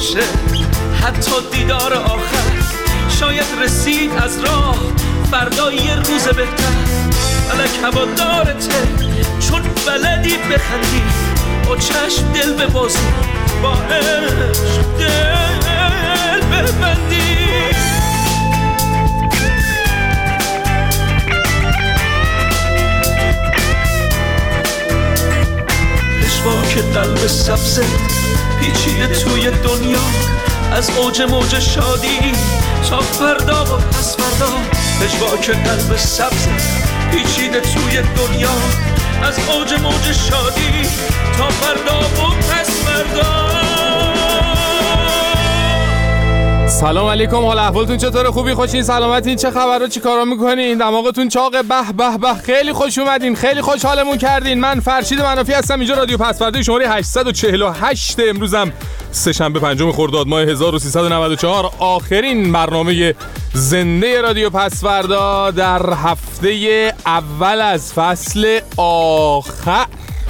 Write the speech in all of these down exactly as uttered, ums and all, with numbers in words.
باشه، حتی دیدار آخر شاید رسید از راه، فردا یه روز بهتر. فلک هوادارته چون بلدی بخندی، با چشم دل ببازی، با عشق دل ببندی. پشواک قلب سبزه پیچیده توی دنیا، از اوج موج شادی تا فردا و پس فردا. پشواک قلب سبزه پیچیده توی دنیا، از اوج موج شادی تا فردا و پس فردا. سلام علیکم، حال احوالتون چطوره؟ خوبی؟ خوشین؟ سلامتین؟ چه خبرها؟ چی کارا میکنین؟ دماغتون چاقه؟ به به به، خیلی خوش اومدین، خیلی خوشحالمون کردین. من فرشید منافی هستم، اینجا رادیو پسورده شماره هشتصد و چهل و هشت. امروزم سه‌شنبه پنجم خرداد ماه هزار و سیصد و نود و چهار، آخرین برنامه زنده رادیو پسورده در هفته اول از فصل آخر.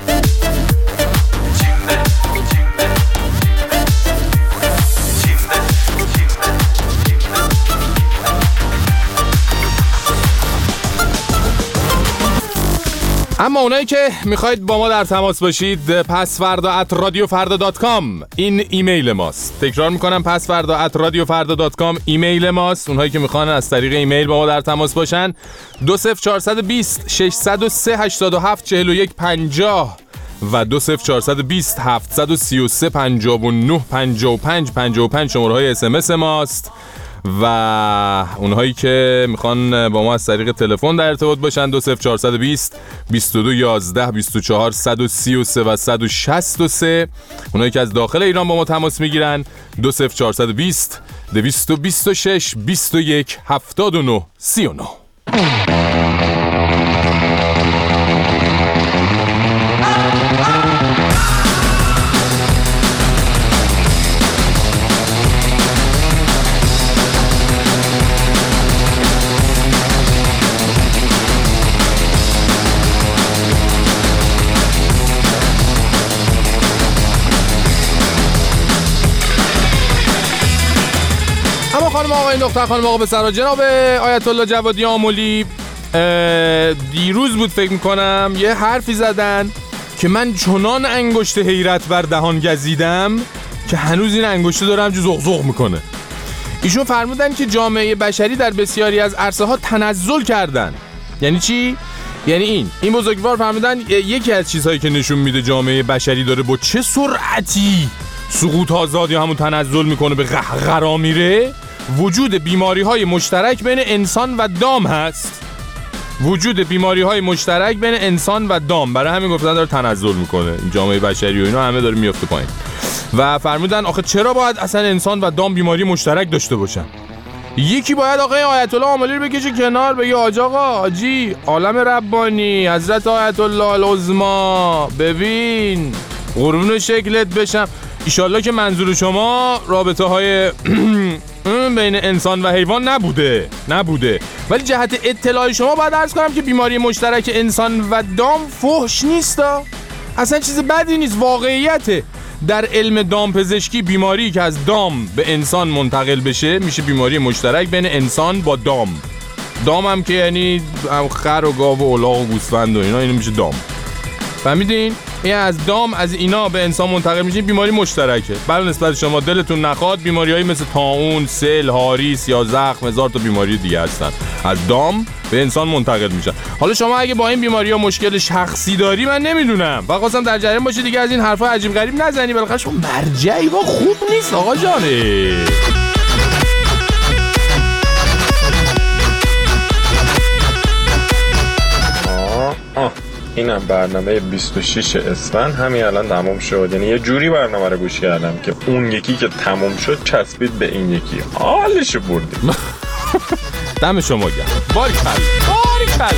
اما اونایی که میخواید با ما در تماس باشید، پسوردا ات رادیو فردا دات کام این ایمیل ماست. تکرار میکنم، پسوردا ات رادیو فردا دات کام ایمیل ماست. اونهایی که میخوان از طریق ایمیل با ما در تماس باشن، دو صفر چهارصد و بیست ششصد و سه هشتاد و هفت چهل و یک پنجاه و دو صفر چهارصد و بیست هفتصد و سی و سه پنجاه و نه پنجاه و پنج پنجاه و پنج شماره های اس ام اس ماست. و اونهایی که میخوان با ما از طریق تلفن در ارتباط باشن، دو صفر چهارصد و بیست بیست و دو یازده بیست و چهار صد و سی و سه و صد و شصت و سه. اونهایی که از داخل ایران با ما تماس میگیرن، دو صفر چهارصد و بیست دویست و بیست و شش بیست و یک هفتاد و نه سی و نه. خانم آقای دختر خانم آقا پسرها، جناب آیت الله جوادی آملی دیروز بود فکر میکنم یه حرفی زدن که من چنان انگشت حیرت بر دهان گزیدم که هنوز این انگشت داره همجور زغزغ میکنه. ایشون فرمودن که جامعه بشری در بسیاری از عرصه ها تنزل کردن. یعنی چی؟ یعنی این این بزرگوار فرمودن یکی از چیزهایی که نشون میده جامعه بشری داره با چه سرعتی سقوط آزاد یا همون تنزل میکنه، به قهقرا میره، وجود بیماری‌های مشترک بین انسان و دام هست. وجود بیماری‌های مشترک بین انسان و دام، برای همین گفتن داره تنزل میکنه جامعه بشری و اینا همه داره میفته پایین. و فرمودن آخه چرا باید اصلا انسان و دام بیماری مشترک داشته باشن؟ یکی باید آقای آیت الله آملی رو بکشه کنار، بگه آج آقا آجی عالم ربانی حضرت آیت الله العظما، ببین قربون شکلت بشم. ایشالله که منظور شما رابطه های بین انسان و حیوان نبوده نبوده ولی جهت اطلاع شما باید عرض کنم که بیماری مشترک انسان و دام فحش نیستا، اصلا چیز بدی نیست، واقعیته. در علم دام پزشکی بیماری که از دام به انسان منتقل بشه میشه بیماری مشترک بین انسان با دام. دام هم که یعنی خر و گاو و الاغ و گوسفند و اینا، اینو میشه دام. فهمیدین؟ این از دام از اینا به انسان منتقل میشه، بیماری مشترکه. بله نسبت شما دلتون نخواد، بیماریایی مثل طاعون، سل، هاریس یا زخم، هزار تا بیماری دیگه هستن، از دام به انسان منتقل میشن. حالا شما اگه با این بیماری‌ها مشکل شخصی داری من نمیدونم، فقط خواستم در جریان باشی دیگه، از این حرفا عجیب غریب نزنی، بالاخره شما مرجعی با خوب نیست آقا جانه. آه اینم برنامه بیست و شش اسفند همین الان تموم شد. یعنی یه جوری برنامه رو گوش کردم که اون یکی که تموم شد چسبید به این یکی، حالشو بردیم. دم شما گرم. باریکل باریکل.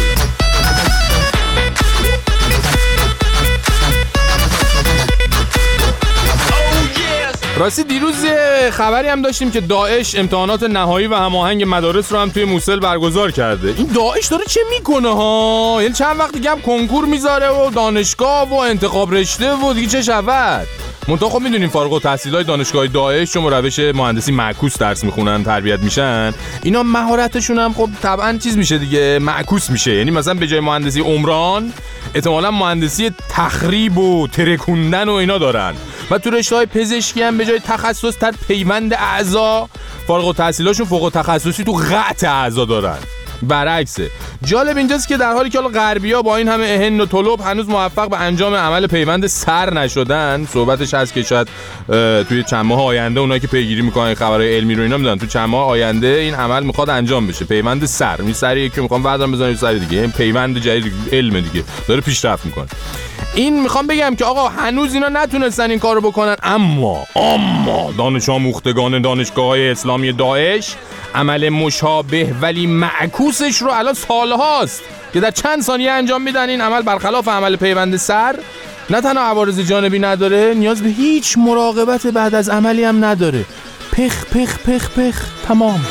راستی دیروز خبری هم داشتیم که داعش امتحانات نهایی و هماهنگ مدارس رو هم توی موصل برگزار کرده. این داعش داره چه میکنه ها؟ یعنی چند وقت دیگه هم کنکور میذاره و دانشگاه و انتخاب رشته و دیگه چه شود؟ منتها خب میدونیم فارغ التحصیلای دانشگاه داعش چون روش مهندسی معکوس درس میخونن تربیت میشن، اینا مهارتشون هم خب طبعا چیز میشه دیگه، معکوس میشه. یعنی مثلا به جای مهندسی عمران احتمالاً مهندسی تخریب و ترکوندن و اینا دارن و تو رشته‌های پزشکی هم به جای تخصص تر پیوند اعضا فارغ التحصیلاشون فوق تخصصی تو قطع اعضا دارن. برعکسه. جالب اینجاست که در حالی که غربی‌ها با این همه اهن و طلب هنوز موفق به انجام عمل پیوند سر نشدن، صحبتش هست که شاید توی چند ماه آینده اونایی که پیگیری میکنن خبرهای علمی رو اینا میدونن تو چند ماه آینده این عمل میخواد انجام بشه، پیوند سر. می سری که میخوام بعدم بزنم سر دیگه، این پیوند جدید علم دیگه داره پیشرفت میکنه. این میخوام بگم که آقا هنوز اینا نتونستن این کارو بکنن، اما اما دانش آموختگان دانشگاه‌های اسلامی داعش عمل مشابه ولی معکوسش رو الان سالهاست که در چند ثانیه انجام میدن. این عمل برخلاف عمل پیوند سر نه تنها عوارض جانبی نداره، نیاز به هیچ مراقبت بعد از عملی هم نداره. پخ پخ پخ پخ تمام.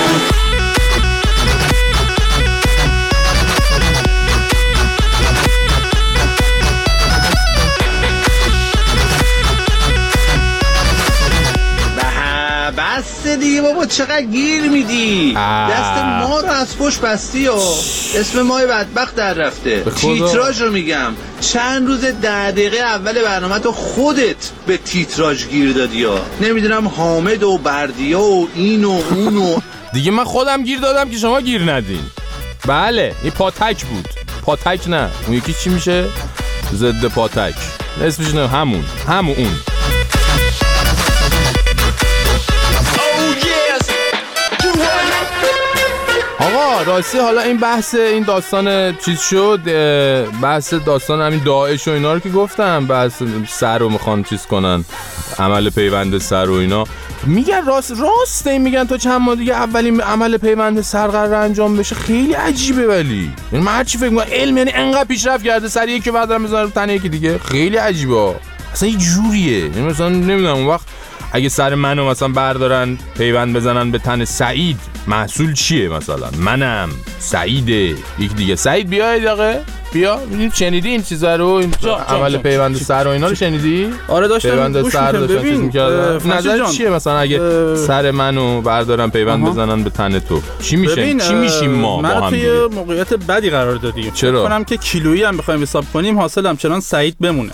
بس دیگه بابا، چقدر گیر میدی؟ دست ما رو از پشت بستی و اسم مای بدبخت در رفته. تیتراژ رو میگم، چند روز ده دقیقه اول برنامه تو خودت به تیتراژ گیر دادی ها. نمیدونم حامد و بردیا و این و اون و دیگه من خودم گیر دادم که شما گیر ندین. بله این پاتک بود. پاتک نه، اون یکی چی میشه؟ ضد پاتک. اسمش نه، همون همون اون. آقا راستی حالا این بحث این داستان چیز شد، بحث داستان همین داعش و اینا رو که گفتم، بحث سر رو میخوان چیز کنن، عمل پیوند سر و اینا میگن راست راست این میگن تا چند ماه دیگه اولین عمل پیوند سر قرار انجام بشه. خیلی عجیبه، ولی یعنی من هر چی فکر میکنم علم یعنی انقدر پیشرفت کرده سر یکی بعد دارم میذارم تن یکی دیگه. خیلی عجیبه اصلا، یه جوریه. یعنی مثلا نمیدونم اون وقت اگه سر منو مثلا بردارن پیوند بزنن به تن سعید، محصول چیه؟ مثلا منم سعیده، یک دیگه سعید بیاید آقا بیا. شنیدی این چیزا رو، این جا عمل جا پیوند جا سر و اینا رو شنیدی؟ آره داشتم پیوند سر داشتم چیز می‌کردم. نظر چیه مثلا اگه اه... سر منو بردارن پیوند آها. بزنن به تن تو چی میشه؟ چی میشیم ما با هم؟ من توی موقعیت بدی قرار دادی. چرا؟ فکر کنم که کیلویی هم بخوایم حساب کنیم حاصل همچنان سعید بمونه.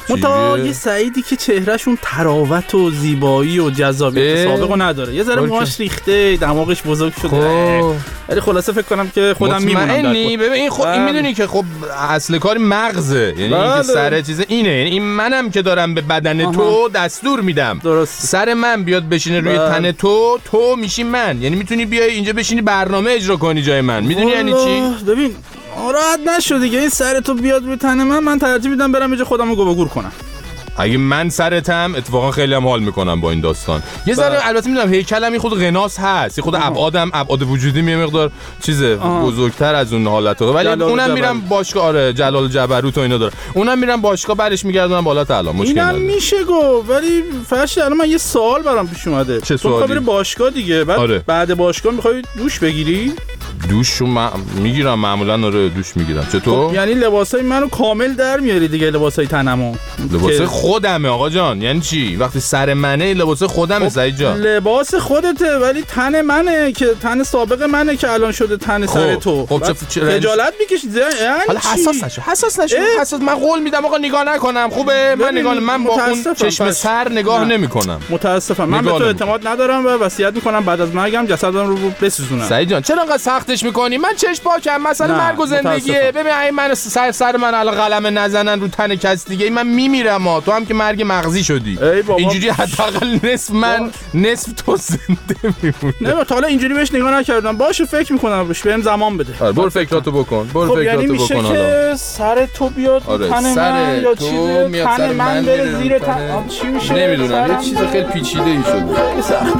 متا یه سعیدی که چهرهشون تراوت و زیبایی و جذابیت سابقو نداره، یه ذره موهاش ریخته، دماغش بزرگ شده، ولی خلاصه فکر کنم که خودم میمونم در خود. ببین این خب این میدونی که خب اصل کار مغزه، یعنی اینکه سر چیز اینه، یعنی این منم که دارم به بدن آها. تو دستور میدم درست. سر من بیاد بشینه روی بله. تن تو، تو میشی من، یعنی میتونی بیای اینجا بشینی برنامه اجرا کنی جای من. میدونی یعنی چی؟ ببین راحت نشو دیگه، این سر تو بیاد روی تن من، من ترجیح میدم برم اینجا خودمو گوگور کنم. اگه من سرتم اتفاقا خیلی هم حال میکنم با این داستان. یه ذره البته میدونم هیکلم این خود غناس هست، خود ابعادم ابعاد وجودی می مقدار چیزه بزرگتر از اون حالته، ولی اونم میرم باشگاه. آره جلال جبروت و اینا داره، اونم میرم باشگاه برش میگردونم بالا تعالی، مشکل نداره. اینم میشه گفت، ولی فرض الان من یه سوال برام پیش اومده. چه سوالی؟ تو میخوای باشگاه دیگه، بعد آره. بعد باشگاه میخوای دوش بگیری؟ دوشو من میگیرم معمولا. آره دوش میگیرم. چطور؟ خب یعنی لباسای منو کامل در میاری دیگه، لباسای تنمو. لباسای خودمه آقا جان. یعنی چی؟ وقتی سر منه لباس خودمه. سعید جان لباس خودته ولی تن منه که تن سابق منه که الان شده تن خب. سر تو. خب چه خجالت میکشید یعنی حالا حساس نشو، حساس نشو، حساس. من قول میدم آقا نگاه نکنم. خوبه من نگاه من با اون چشم سر نگاه نمیکنم. متاسفم من به تو اعتماد ندارم و وصیت میکنم بعد از مرگم جسدم رو بسوزونم. سعید جان چرا انقدر سختش میکنی؟ من چشم پاکم، مثلا مرگ و زندگیه. ببین اگه من سر سر من الان قلم نزنن رو تن کس دیگه من میمیرم. ها تو هم که مرگ مغزی شدی، اینجوری حداقل نصف من نصف تو زنده میمونه. نه تا حالا اینجوری بهش نگاه نکردم. باشه فکر میکنم روش، بهم زمان بده. آره برو فکراتو بکن، برو خب فکراتو یعنی بکن. حالا سر تو بیاد آره تن من یا چیزی تن من بره زیر تن، چی میشه نمیدونم. یه چیز خیلی پیچیده ای شده. خیلی سخت.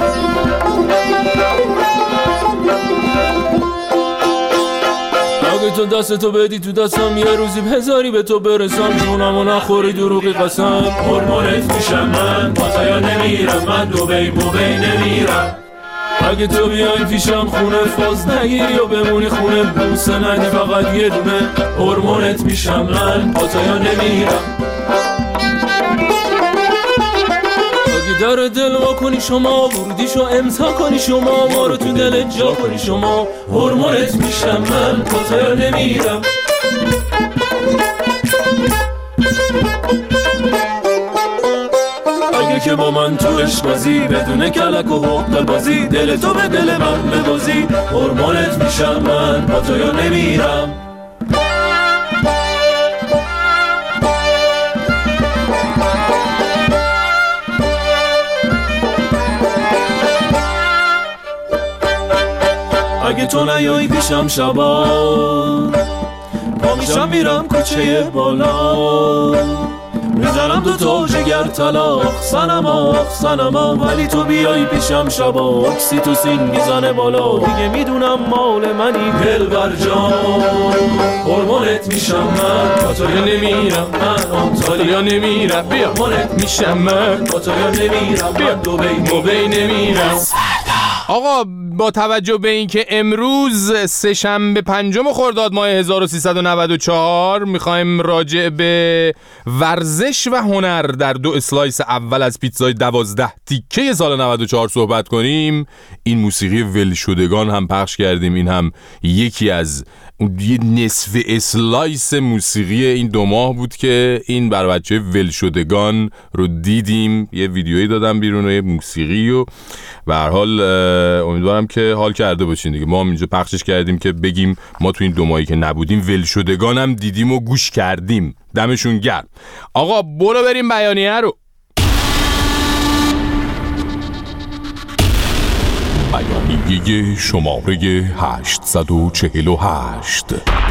اگه تو دستتو بدی تو دستم یه روزی هزاری به تو برسم، جونمو نخوری دروغی قسم. هورمونت میشم من پاتایا نمیرم، من دو بی بو بی نمیرم. اگه تو بیای پیشم خونه فاز نگیری و بمونی خونه بوسه ندی فقط یه دونه. هورمونت میشم من پاتایا نمیرم. اگر دل وا کنی شما، ورودیشو امضا کنی شما، ما رو تو دل جا کنی شما، هورمونت میشم من، پاتایا نمیرم. اگه که با من تو عشق بازی، بدون کلک و حقه بازی، دل تو به دل من ببازی، هورمونت میشم من، پاتایا نمیرم. اگه تو نیایی پیشم شبا، پا میشم میرم کوچه بالا، میزنم دو تا جگر طلاق، سنما سنما، ولی تو بیایی پیشم شبا، اکسیتوسین میزنه بالا، دیگه میدونم مال منی دلبر جان، هورمونت میشم من، پاتایا نمیرم من، آنتالیا نمیرم، بیا هورمونت میشم من، پاتایا نمیرم، بیا دبی دبی نمیرم. آقا با توجه به اینکه امروز سه‌شنبه پنجم خرداد ماه هزار و سیصد و نود و چهار میخوایم راجع به ورزش و هنر در دو اسلایس اول از پیتزای دوازده تیکه سال نود و چهار صحبت کنیم، این موسیقی ولشدگان هم پخش کردیم. این هم یکی از یه نصف اسلایس موسیقی این دو ماه بود که این بر بچه ولشدگان رو دیدیم. یه ویدیویی دادم بیرون و یه موسیقی و به هر حال امیدوارم که حال کرده باشین دیگه. ما هم اینجا پخشش کردیم که بگیم ما تو این دو ماهی که نبودیم ولشدگان هم دیدیم و گوش کردیم. دمشون گرم. آقا برو بریم بیانیه رو. بیانیه شماره هشتصد و چهل و هشت.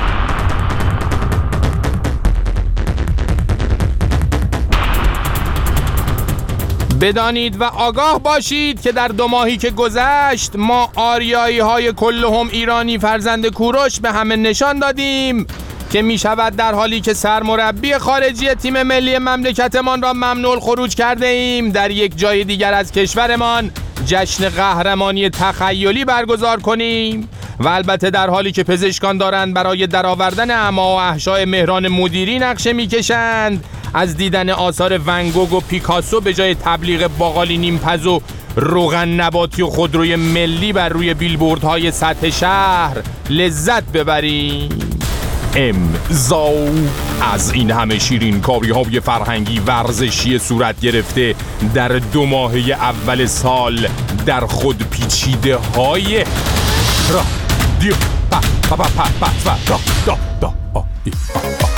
بدانید و آگاه باشید که در دو ماهی که گذشت ما آریایی های کلهم ایرانی فرزند کوروش به همه نشان دادیم که می شود در حالی که سرمربی خارجی تیم ملی مملکتمان را ممنوع الخروج کرده ایم در یک جای دیگر از کشورمان جشن قهرمانی تخیلی برگزار کنیم و البته در حالی که پزشکان دارند برای درآوردن اعما و احشای مهران مدیری نقشه میکشند از دیدن آثار ونگوگ و پیکاسو به جای تبلیغ باقالی نیمپز و روغن نباتی و خودروی ملی بر روی بیلبوردهای سطح شهر لذت ببریم. امضا از این همه شیرین کاری های فرهنگی ورزشی صورت گرفته در دو ماهه اول سال در خود پیچیده های را دیو پا پا پا پا پا پا را دا دا آ ای آ آ.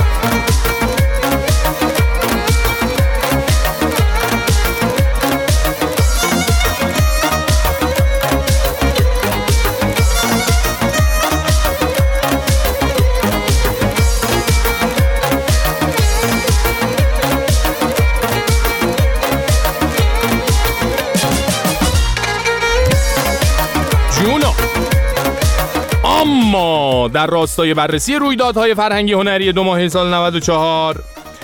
اما در راستای بررسی رویدادهای فرهنگی هنری دو ماهه سال نود و چهار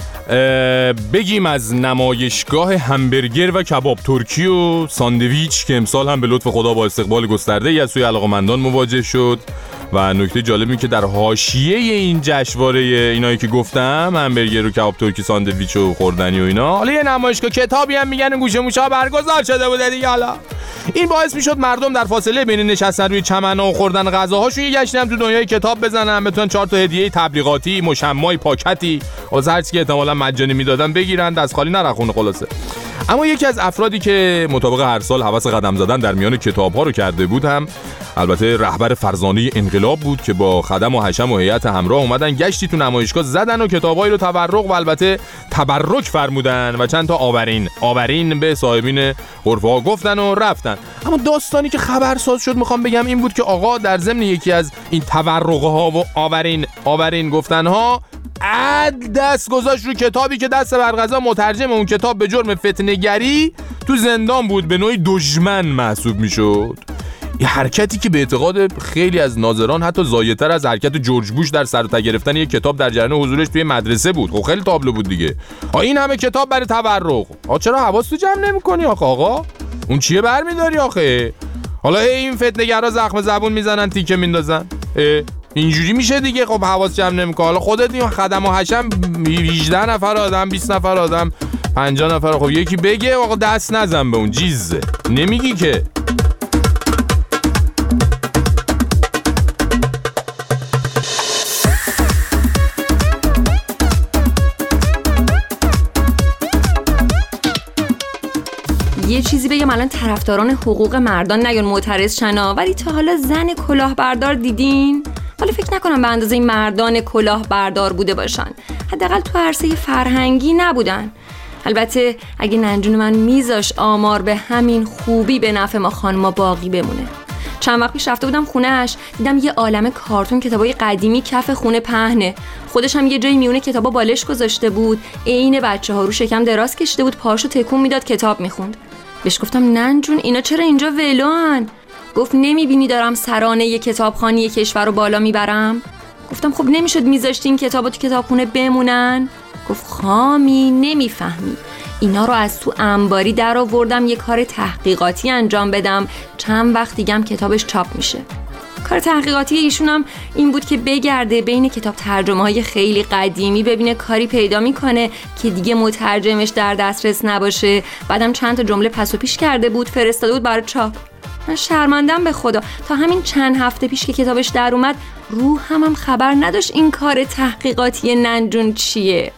بگیم از نمایشگاه همبرگر و کباب ترکی و ساندویچ که امسال هم به لطف خدا با استقبال گسترده‌ای از سوی علاقه‌مندان مواجه شد و نکته جالبی که در حاشیه این جشنواره اینایی که گفتم همبرگر و کباب ترکی ساندویچ و خوردنی و اینا، حالا یه نمایشگاه کتابی هم میگن گوشه موشا برگزار شده بوده دیگه. حالا این باعث میشد مردم در فاصله بین نشستن روی چمنا و خوردن غذاهاشون یه گشتی هم تو دنیای کتاب بزنن، بتونن چهار تا هدیه تبلیغاتی، مشمعی، پاکتی و هر چیزی که احتمالاً مجانی میدادن بگیرن، دست خالی نرخونه خلاصه. اما یکی از افرادی که مطابق هر سال هوس قدم زدن در میان کتاب‌ها رو کرده بود هم البته رهبر فرزانه انقلاب بود که با خدم و حشم و هیئت همراه اومدن گشتی تو نمایشگاه زدن و کتابایی رو تبرق و البته تبرک فرمودن و چند تا آورین آورین به صاحبین غرفه‌ها گفتن و رفتن. اما داستانی که خبرساز شد میخوام بگم این بود که آقا در ضمن یکی از این تبرق‌ها و آورین آورین گفتن‌ها عد دست گذاشت رو کتابی که دست برقضا مترجم اون کتاب به جرم فتنه‌گری تو زندان بود، به نوعی دشمن محسوب میشد. یه حرکتی که به اعتقاد خیلی از ناظران حتی زایدتر از حرکت جورج بوش در سر و ته گرفتن یک کتاب در جریان حضورش توی مدرسه بود. خب خیلی تابلو بود دیگه. آ این همه کتاب برای تبرق. آ چرا حواستو جمع نمی‌کنی آخه آقا؟ اون چیه برمی‌داری آخه؟ حالا این فتنه‌گرا زخم زبون میزنن تیکه میندازن. اینجوری میشه دیگه. خب حواس جمع نمی‌کنه. حالا خودت این خدم و حشم هجده نفر آدم بیست نفر آدم پنجاه نفر. خب یکی بگه آقا دست نزن به اون جیزه. نمیگی که. یه چیزی بگم الان طرفداران حقوق مردان نیان معترض شنا، ولی تا حالا زن کلاهبردار دیدین؟ حالا فکر نکنم به اندازه مردان کلاهبردار بوده باشن، حداقل تو عرصه فرهنگی نبودن. البته اگه ننجون من میذاش آمار به همین خوبی به نفع ما خانما باقی بمونه. چند وقت پیش رفته بودم خونه‌اش، دیدم یه عالمه کارتون کتابای قدیمی کف خونه پهنه. خودش هم یه جایی میونه کتابا بالش گذاشته بود، عین بچه‌ها رو شکم دراز کشیده بود، پاشو تکون میداد کتاب میخوند. بهش گفتم ننجون اینا چرا اینجا ولوان؟ گفت نمیبینی دارم سرانه یه کتابخانه کشور رو بالا میبرم؟ گفتم خب نمیشد میذاشتین کتابا تو کتابخونه بمونن؟ گفت خامی نمیفهمی، اینا رو از تو انباری در آوردم یه کار تحقیقاتی انجام بدم، چند وقت دیگم کتابش چاپ میشه. کار تحقیقاتی ایشونم این بود که بگرده بین کتاب ترجمه های خیلی قدیمی ببینه کاری پیدا میکنه که دیگه مترجمش در دسترس نباشه. بعدم چند تا جمله پس و پیش کرده بود، فرستاده بود برای چاپ. من شرمندم به خدا، تا همین چند هفته پیش که کتابش در اومد روح هم, هم خبر نداشت این کار تحقیقاتی ننجون چیه.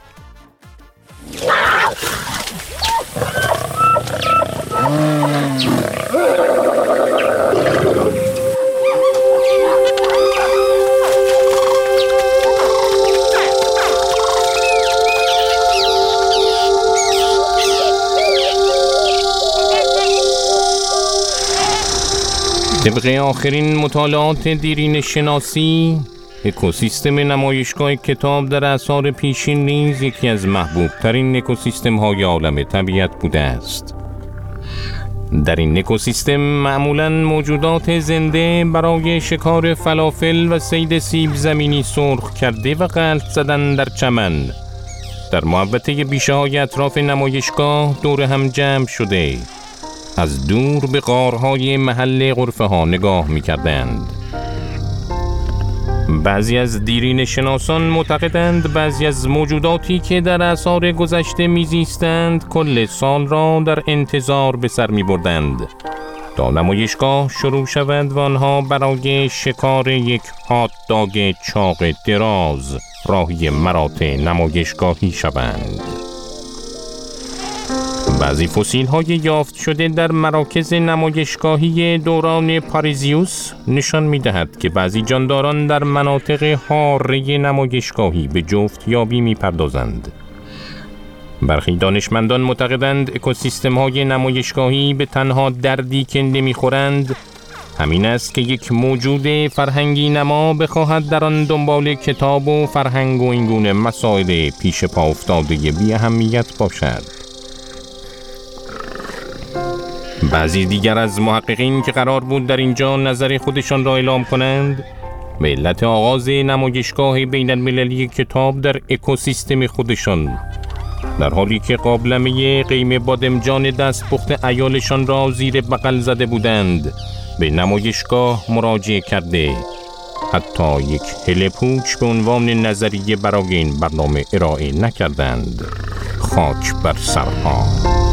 طبق آخرین مطالعات دیرین شناسی، اکوسیستم نمایشگاه کتاب در اعصار پیشین نیز یکی از محبوب ترین اکوسیستم های عالم طبیعت بوده است. در این اکوسیستم معمولاً موجودات زنده برای شکار فلافل و صید سیب زمینی سرخ کرده و غلط زدن در چمن در محوطه بیشه های اطراف نمایشگاه دور هم جمع شده از دور به غارهای محل غرفه ها نگاه می کردند. بعضی از دیرین شناسان معتقدند بعضی از موجوداتی که در اعصار گذشته میزیستند کل سال را در انتظار به سر می بردند تا نمایشگاه شروع شود و آنها برای شکار یک هات داگ چاق دراز راهی مراتع نمایشگاهی شوند. بعضی فسیل های یافت شده در مراکز نمایشگاهی دوران پاریزیوس نشان می دهد که بعضی جانداران در مناطق حاره نمایشگاهی به جفت یابی می پردازند. برخی دانشمندان معتقدند اکوسیستم های نمایشگاهی به تنها دردی که نمی خورند همین است که یک موجود فرهنگی نما بخواهد در آن دنبال کتاب و فرهنگ و اینگونه مسائل پیش پا افتاده بی اهمیت باشد. بعضی دیگر از محققین که قرار بود در اینجا نظر خودشان را اعلام کنند به علت آغاز نمایشگاه بین المللی کتاب در اکوسیستم خودشان در حالی که قابلمه قیم بادمجان دستپخت عیالشان را زیر بغل زده بودند به نمایشگاه مراجعه کرده حتی یک هله پوچ به عنوان نظریه برای این برنامه ارائه نکردند. خاک بر سرها.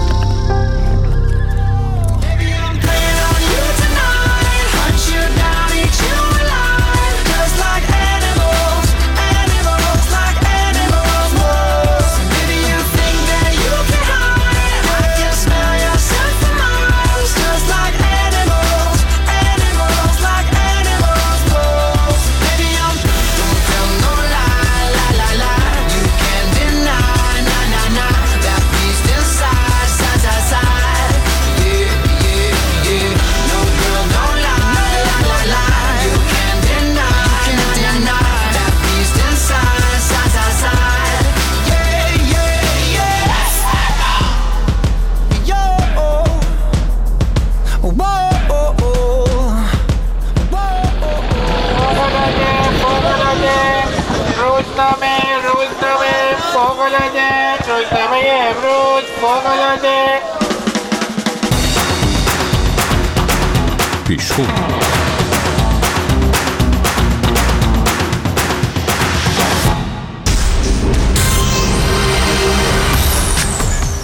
پیشخون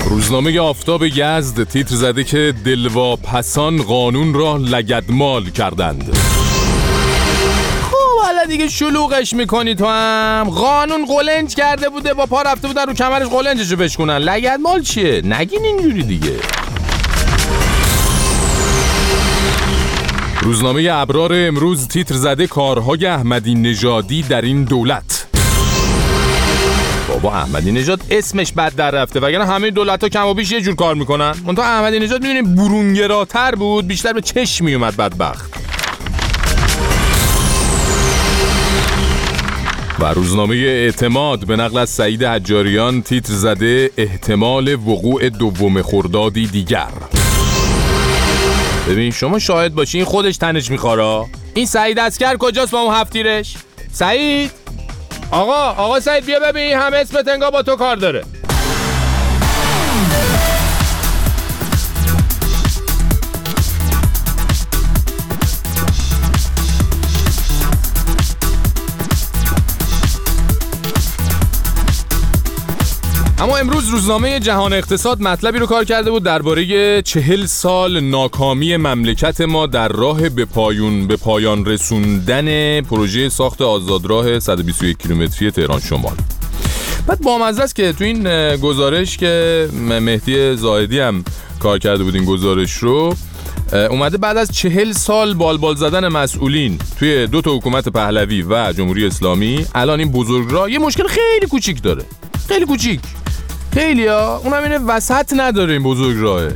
روزنامه آفتاب یزد تیتر زده که دلواپسان قانون را لگدمال کردند. خب حالا دیگه شلوغش میکنی تو هم. قانون قلنج کرده بوده، با پا رفته بودن رو کمرش قلنجشو بشکنن. لگدمال چیه؟ نگین اینجوری دیگه. روزنامه ابرار امروز تیتر زده کارهای احمدی نژادی در این دولت. بابا احمدی نژاد اسمش بد در رفته، وگرنه همه دولت‌ها کم و بیش یه جور کار میکنن. منتها احمدی نژاد می‌بینیم برونگراتر بود، بیشتر به چشم میومد بدبخت. و روزنامه اعتماد به نقل از سعید حجاریان تیتر زده احتمال وقوع دوم خردادی دیگر. ببین شما شاهد باشین خودش تنش میخواره. این سعید عسکر کجاست با اون هفتیرش؟ سعید آقا آقا سعید بیا ببین همه اسمت انگار با تو کار داره. اما امروز روزنامه جهان اقتصاد مطلبی رو کار کرده بود درباره چهل سال ناکامی مملکت ما در راه به پایان به پایان رسوندن پروژه ساخت آزادراه صد و بیست و یک کیلومتری تهران شمال. بعد بامزه است که تو این گزارش که مهدی زاهدی هم کار کرده بود این گزارش رو، اومده بعد از چهل سال بالبال زدن مسئولین توی دو تا حکومت پهلوی و جمهوری اسلامی، الان این بزرگراه یه مشکل خیلی کوچیک داره. خیلی کوچیک. خیلی ها اونم اینه وسط نداره. این بزرگراهه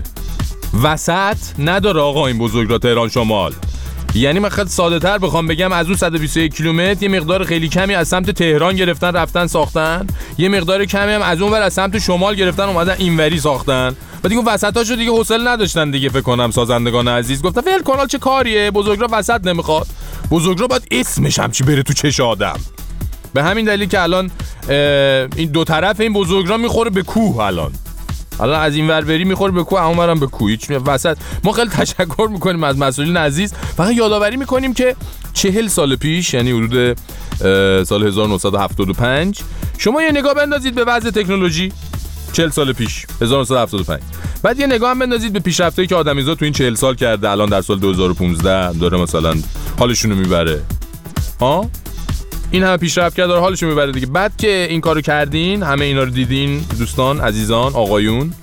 وسط نداره آقا. این بزرگراه تهران شمال، یعنی من خیلی ساده تر بخوام بگم، از اون صد و بیست و یک کیلومتر یه مقدار خیلی کمی از سمت تهران گرفتن رفتن ساختن، یه مقدار کمی هم از اون ور از سمت شمال گرفتن اومدن اینوری ساختن. و دیگه وسطاشو دیگه حوصله نداشتن دیگه، فکر کنم سازندگان عزیز گفتن فعل کانال چه کاریه، بزرگراه وسط نمیخواد. بزرگراه باید اسمش هم چی بره تو چش آدم. به همین دلیل که الان این دو طرف این بزرگراه میخوره به کوه. الان الان از این ور بری میخوره به کوه، اونورم به کوه. هیچ وسط. ما خیلی تشکر میکنیم از مسئولین عزیز. فقط یادآوری میکنیم که چهل سال پیش، یعنی حدود سال هزار و نهصد و هفتاد و پنج، شما یه نگاه بندازید به وضع تکنولوژی چهل سال پیش هزار و نهصد و هفتاد و پنج، بعد یه نگاه هم بندازید به پیشرفتایی که آدمیزاد تو این چهل سال کرده. الان در سال دو هزار و پانزده داره مثلا حالشونو میبره. ها این همه پیشرفت کرده داره حالشو میبره دیگه. بعد که این کارو کردین، همه اینا رو دیدین دوستان عزیزان آقایون،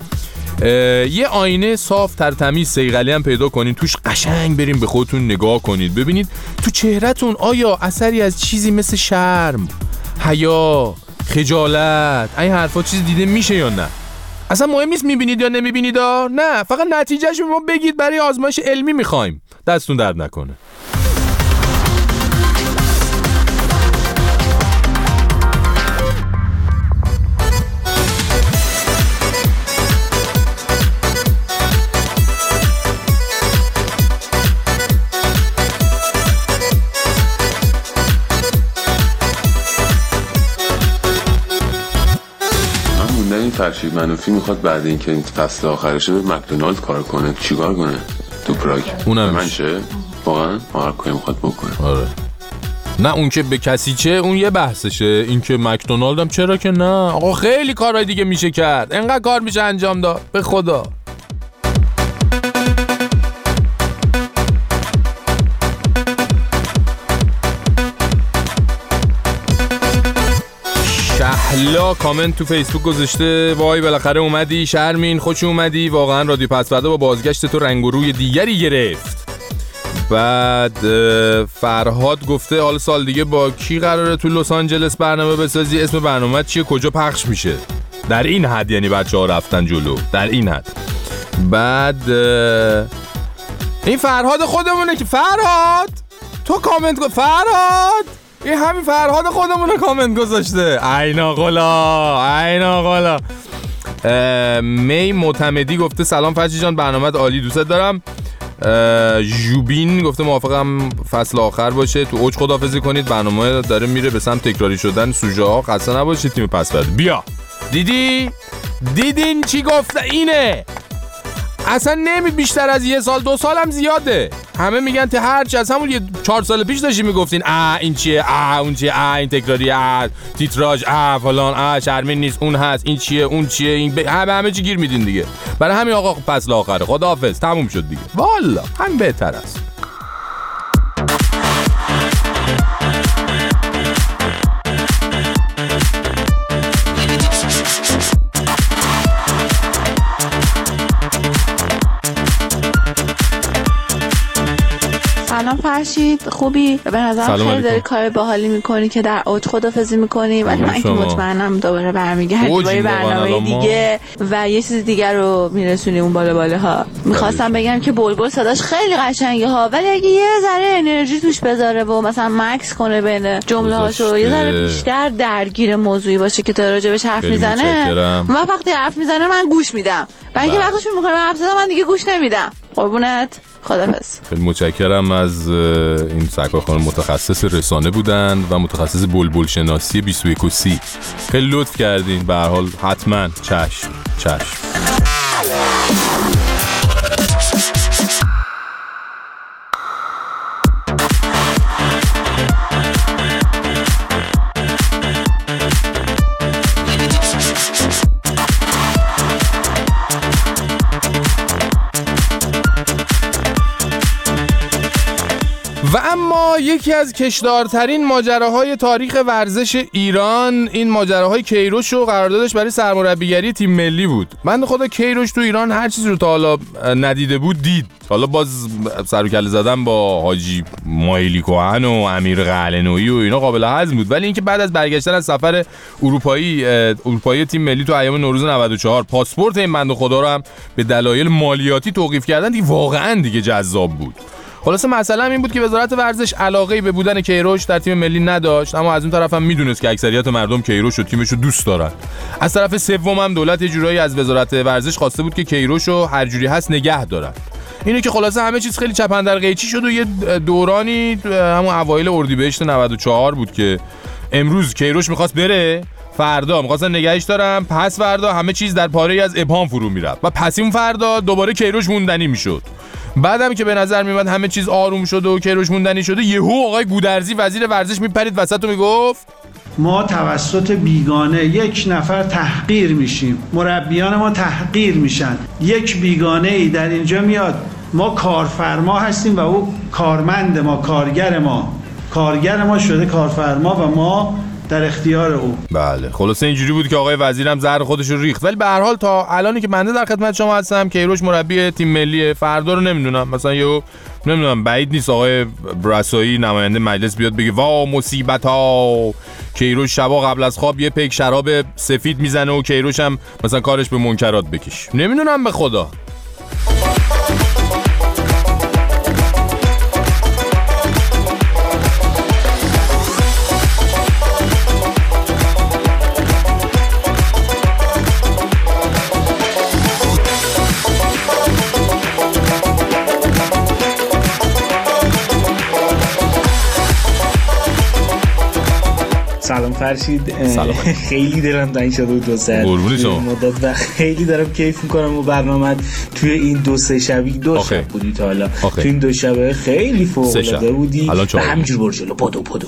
یه آینه صاف ترتمیز صیقلی هم پیدا کنین، توش قشنگ بریم به خودتون نگاه کنید، ببینید تو چهرهتون آیا اثری از چیزی مثل شرم، حیا، خجالت، این حرفا چیزی دیده میشه یا نه. اصلا مهم نیست میبینید یا نمیبینید، نه فقط نتیجهشو ما بگید، برای آزمایش علمی میخوایم. دستون درد نکنه. فرشید منوفی میخواد بعد اینکه این فصل آخرشه به مکدونالد کار کنه. چیکار کنه؟ تو پراگ اونم منشه واقعا هر کاری میخواد بکنه. آره نه اون که به کسی چه اون یه بحثشه، این که مکدونالد هم چرا که نه آقا. خیلی کارهای دیگه میشه کرد، انقدر کار میشه انجام داد به خدا. شهلا کامنت تو فیسبوک گذاشته وای بالاخره اومدی شرمین، خوش اومدی واقعا. رادیو پسورده با بازگشت تو رنگ و روی دیگری گرفت. بعد فرهاد گفته حالا سال دیگه با کی قراره تو لس آنجلس برنامه بسازی؟ اسم برنامه چیه؟ کجا پخش میشه؟ در این حد یعنی بچه‌ها رفتن جلو، در این حد. بعد این فرهاد خودمونه که فرهاد تو کامنت گفت فرهاد این همین فرهاد خودمونه کامنت گذاشته. عینا قلا عینا قلا. می معتمدی گفته سلام فرشی جان برنامه‌ت عالی دوست دارم. جوبین گفته موافقم فصل آخر باشه، تو اوج خداحافظی کنید، برنامه داره میره به سمت تکراری شدن سوژه ها، خسته نباشید تیم پسورد. بیا دیدی دیدین چی گفته؟ اینه اصلا نمی بیشتر از یه سال دو سال هم زیاده. همه میگن ته هرچی از همون یه چهار سال پیش داشتی میگفتین آ این چیه، آ اون چیه، آ این تکراری، آ تیتراژ، آ فلان، آ شرمین نیست، اون هست، این چیه، اون چیه، این ب... همه همه چی گیر میدین دیگه. برای همین آقا فصل آخره، خداحافظ، تموم شد دیگه. والا همین بهتر است. سلام فرشید، خوبی؟ به نظرم خیلی داری کار باحالی میکنی که در اوج خدافظی میکنی، ولی من که مطمئنم دوباره برمیگردی با یه برنامه دیگه و یه چیز دیگه رو میرسونی اون بالا بالا ها. میخواستم بگم که بلبل صداش خیلی قشنگه ها، ولی اگه یه ذره انرژی توش بذاره و مثلا مکس کنه بین جمله هاشو، یه ذره بیشتر درگیر موضوعی باشه که تا راجبش حرف میزنه و وقتی حرف میزنه من گوش میدم، و اینکه وقتش میکنه حرف زدن من دیگه گوش نمیدم. قربونت، خداحافظ. خیلی متشکرم از این سرکار خانم، متخصص رسانه بودن و متخصص بلبل شناسی بیست و یک و سی. خیلی لطف کردین. به هر حال حتما چشم چشم. و اما یکی از کشدارترین ماجراهای تاریخ ورزش ایران، این ماجراهای کیروش و قراردادش برای سرمربیگری تیم ملی بود. من خدا کیروش تو ایران هر چیزی رو تا حالا ندیده بود دید. حالا باز سر و کله زدن با حاجی مایلی کوهن و امیر قلعه‌نویی و اینا قابل هضم بود، ولی اینکه بعد از برگشتن از سفر اروپایی اروپایی تیم ملی تو ایام نوروز نود و چهار پاسپورت این بنده خدا رو هم به دلایل مالیاتی توقیف کردن، دیگه واقعا دیگه جذاب بود. خلاصه مسئله این بود که وزارت ورزش علاقه‌ای به بودن کیروش در تیم ملی نداشت، اما از اون طرف هم میدونست که اکثریت مردم کیروش و تیمش رو دوست دارن. از طرف سوم هم دولت یه جورایی از وزارت ورزش خواسته بود که کیروش رو هر جوری هست نگه دارن. اینه که خلاصه همه چیز خیلی چپندر قیچی شد و یه دورانی همون اوایل اردیبهشت نود و چهار بود که امروز کیروش می‌خواست بره، فردا می‌خواستن نگهش دارن، پس فردا همه چیز در پاره‌ای از ابهام فرو میرفت و پس این فردا دوباره کیروش موندنی میشد. بعدم که به نظر میاد همه چیز آروم شده و کیروش موندنی شده، یهو آقای گودرزی وزیر ورزش میپرید وسط و میگفت ما توسط بیگانه یک نفر تحقیر میشیم، مربیان ما تحقیر میشن. یک بیگانه ای در اینجا میاد، ما کارفرما هستیم و او کارمند ما، کارگر ما کارگر ما شده کارفرما و ما در اختیار او. بله خلاصه اینجوری بود که آقای وزیرم زهر خودش رو ریخت. ولی به هر حال تا الانی که بنده در خدمت شما هستم کیروش مربی تیم ملی، فردا رو نمیدونم، مثلا یهو نمیدونم بعید نیست آقای رسایی نماینده مجلس بیاد بگه وا مصیبت ها، کیروش شبا قبل از خواب یه پیک شراب سفید میزنه و کیروش هم مثلا کارش به منکرات بکش. نمیدونم به خدا. سلام فرشید. سلام. خیلی دلم تنگ شده بود دو ساعت مدت و خیلی دارم کیف میکنم و برنامه توی این دو سه شبی دو شب بودی تا حالا توی این دو شبه خیلی فوق العاده بودی و همینجور برو جلو پدو پدو.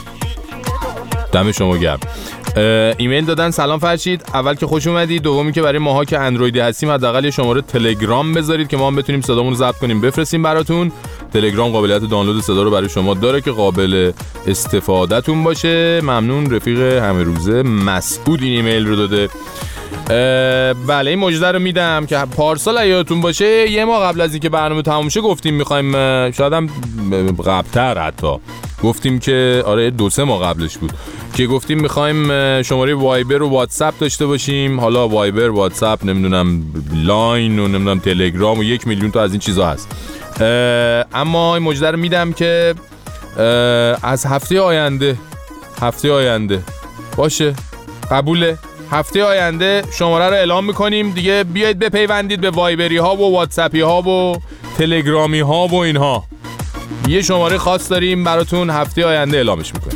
دم شما گرم. ایمیل دادن سلام فرشید، اول که خوش اومدی، دومی که برای ماها که اندرویدی هستیم حداقل یه شماره تلگرام بذارید که ما هم بتونیم صدامون رو ضبط کنیم بفرستیم براتون. تلگرام قابلیت دانلود صدا رو برای شما داره که قابل استفادهتون باشه. ممنون. رفیق همه روزه مسعود این ایمیل رو داده. بله این مژده رو میدم که پارسال یادتون باشه یه ماه قبل از اینکه برنامه تموم شه گفتیم میخوایم، شاید هم قبل‌تر حتی گفتیم که آره دو سه ماه قبلش بود که گفتیم میخوایم شماره وایبر و واتساپ داشته باشیم. حالا وایبر، واتساپ، نمیدونم لاین و نمیدونم تلگرام و یک میلیون تا از این چیزا هست. اما این مژده رو میدم که از هفته آینده هفته آینده باشه، قبوله، هفته آینده شماره رو اعلام میکنیم دیگه. بیایید بپیوندید به وایبری ها و واتساپی ها و تلگرامی ها و اینها. یه شماره خاص داریم براتون، هفته آینده اعلامش میکنیم.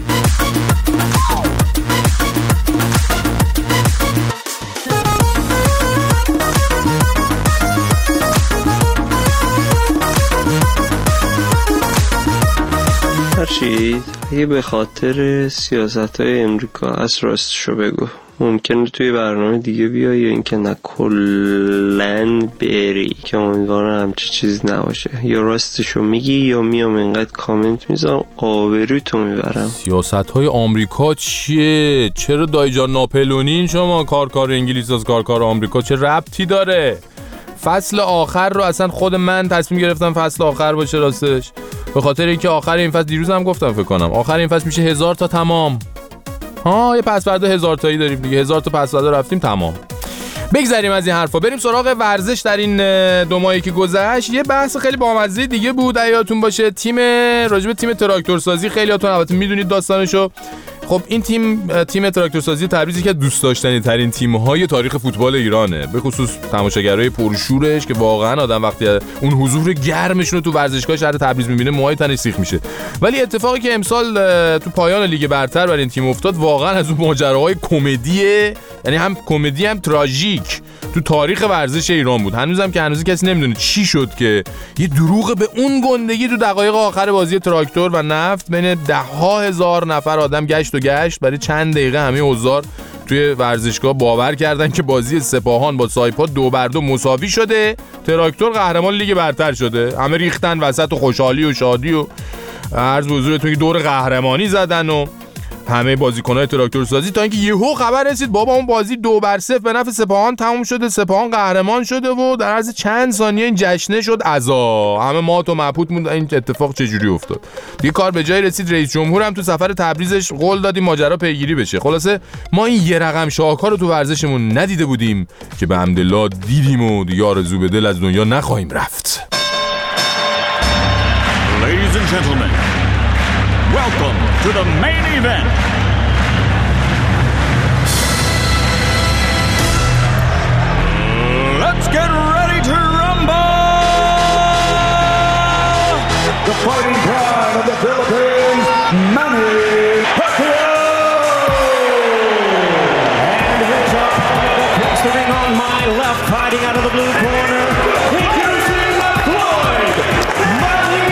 فرشید یه به خاطر سیاست‌های امریکا از راستشو بگو، ممکنه توی برنامه دیگه بیایی یا اینکه نه کلن بری، که امیدوارم همچه چیز نباشه. یا راستشو میگی یا میام اینقدر کامنت میذارم آبروی تو میبرم. سیاست‌های آمریکا چیه؟ چرا دایجان ناپلونین شما؟ کارکار انگلیس از کارکار آمریکا چه ربطی داره؟ فصل آخر رو اصلا خود من تصمیم گرفتم فصل آخر باشه راستش، به خاطر اینکه آخر این فصل، دیروز هم گفتم فکر کنم آخر این فصل میشه هزار تا تمام. ها یه پسوردا هزار تایی داریم دیگه، هزار تا پسوردا رفتیم تمام. بگذریم از این حرفا، بریم سراغ ورزش. در این دو ماهی که گذشت یه بحث خیلی بامزه دیگه بود، یادتون باشه تیم راجب تیم تراکتورسازی، خیلیاتون البته میدونید داستانشو. خب این تیم تیم تراکتورسازی تبریز که دوست داشتنی ترین تیم‌های تاریخ فوتبال ایرانه، به خصوص تماشاگرای پرشورش که واقعا آدم وقتی اون حضور گرمشون رو تو ورزشگاه شهر تبریز می‌بینه موهای تنش سیخ میشه. ولی اتفاقی که امسال تو پایان لیگ برتر برای این تیم افتاد واقعا از اون ماجراهای کمدیه، یعنی هم کمدی هم تراژیک تو تاریخ ورزش ایران بود. هنوزم که هنوز کسی نمیدونه چی شد که یه دروغ به اون گندگی تو دقایق آخر بازی تراکتور و نفت بین ده ها هزار نفر آدم گشت و گشت برای چند دقیقه همه حضار توی ورزشگاه باور کردن که بازی سپاهان با سایپا دو بر دو مساوی شده، تراکتور قهرمان لیگ برتر شده. همه ریختن وسط و خوشحالی و شادی و عرض به حضورتون که دور قهرمانی زدن و همه بازیکن‌های تراکتورسازی، تا اینکه یهو خبر رسید بابا اون بازی دو بر صفر به نفع سپاهان تموم شده، سپاهان قهرمان شده و در عرض چند ثانیه این جشنه شد عزا، همه مات و مبهوت موند این اتفاق چجوری افتاد. دیگه کار به جای رسید، رئیس جمهور هم تو سفر تبریزش قول داد این ماجرا پیگیری بشه. خلاصه ما این یه رقم شاهکار رو تو ورزشمون ندیده بودیم که به حمدالله دیدیم و دیگه آرزو به دل از دنیا نخواهیم رفت. Ladies and gentlemen, welcome to the main event. Let's get ready to rumble! The fighting pride of the Philippines, Manny Pacquiao! And here's our opponent across the ring on my left, fighting out of the blue corner. Introducing Floyd Manny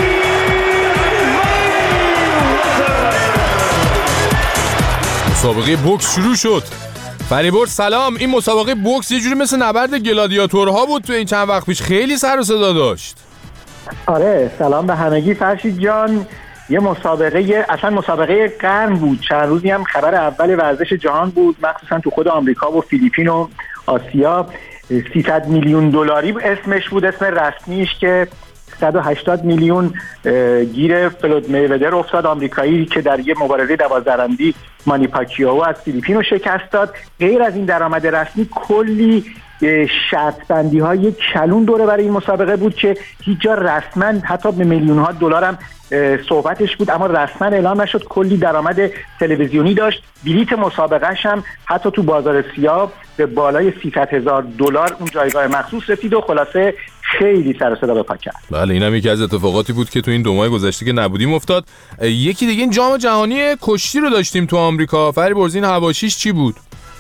مسابقه بوکس شروع شد. فریبرز سلام. این مسابقه بوکس یه جوری مثل نبرد گلادیاتورها بود تو این چند وقت پیش، خیلی سر و صدا داشت. آره سلام به همگی فرشید جان. یه مسابقه اصلا مسابقه قرن بود. چند روزی هم خبر اول ورزش جهان بود، مخصوصا تو خود آمریکا و فیلیپین و آسیا. سیصد میلیون دلاری اسمش بود، اسم رسمیش، که صد و هشتاد میلیون گیر فلوید میودر افتاد، آمریکایی که در یه مبارزه دوازده راندی مانی پاکیائو از فیلیپین رو شکست داد. غیر از این درآمد رسمی کلی شرط بندی های کلون دوره برای این مسابقه بود که هیچ جا رسما حتی به میلیون ها دلار هم صحبتش بود، اما رسما اعلام نشد. کلی درآمد تلویزیونی داشت. بلیت مسابقهش هم حتی تو بازار سیاه به بالای سیصد هزار دلار اون جایگاه مخصوص رسید و خلاصه خیلی سر و صدا به پا کرد. بله اینم یکی از اتفاقاتی بود که تو این دو ماه گذشته که نبودیم افتاد. یکی دیگه این جام جهانی کشتی رو داشتیم تو آمریکا. فریبرز این حواشیش چی بود؟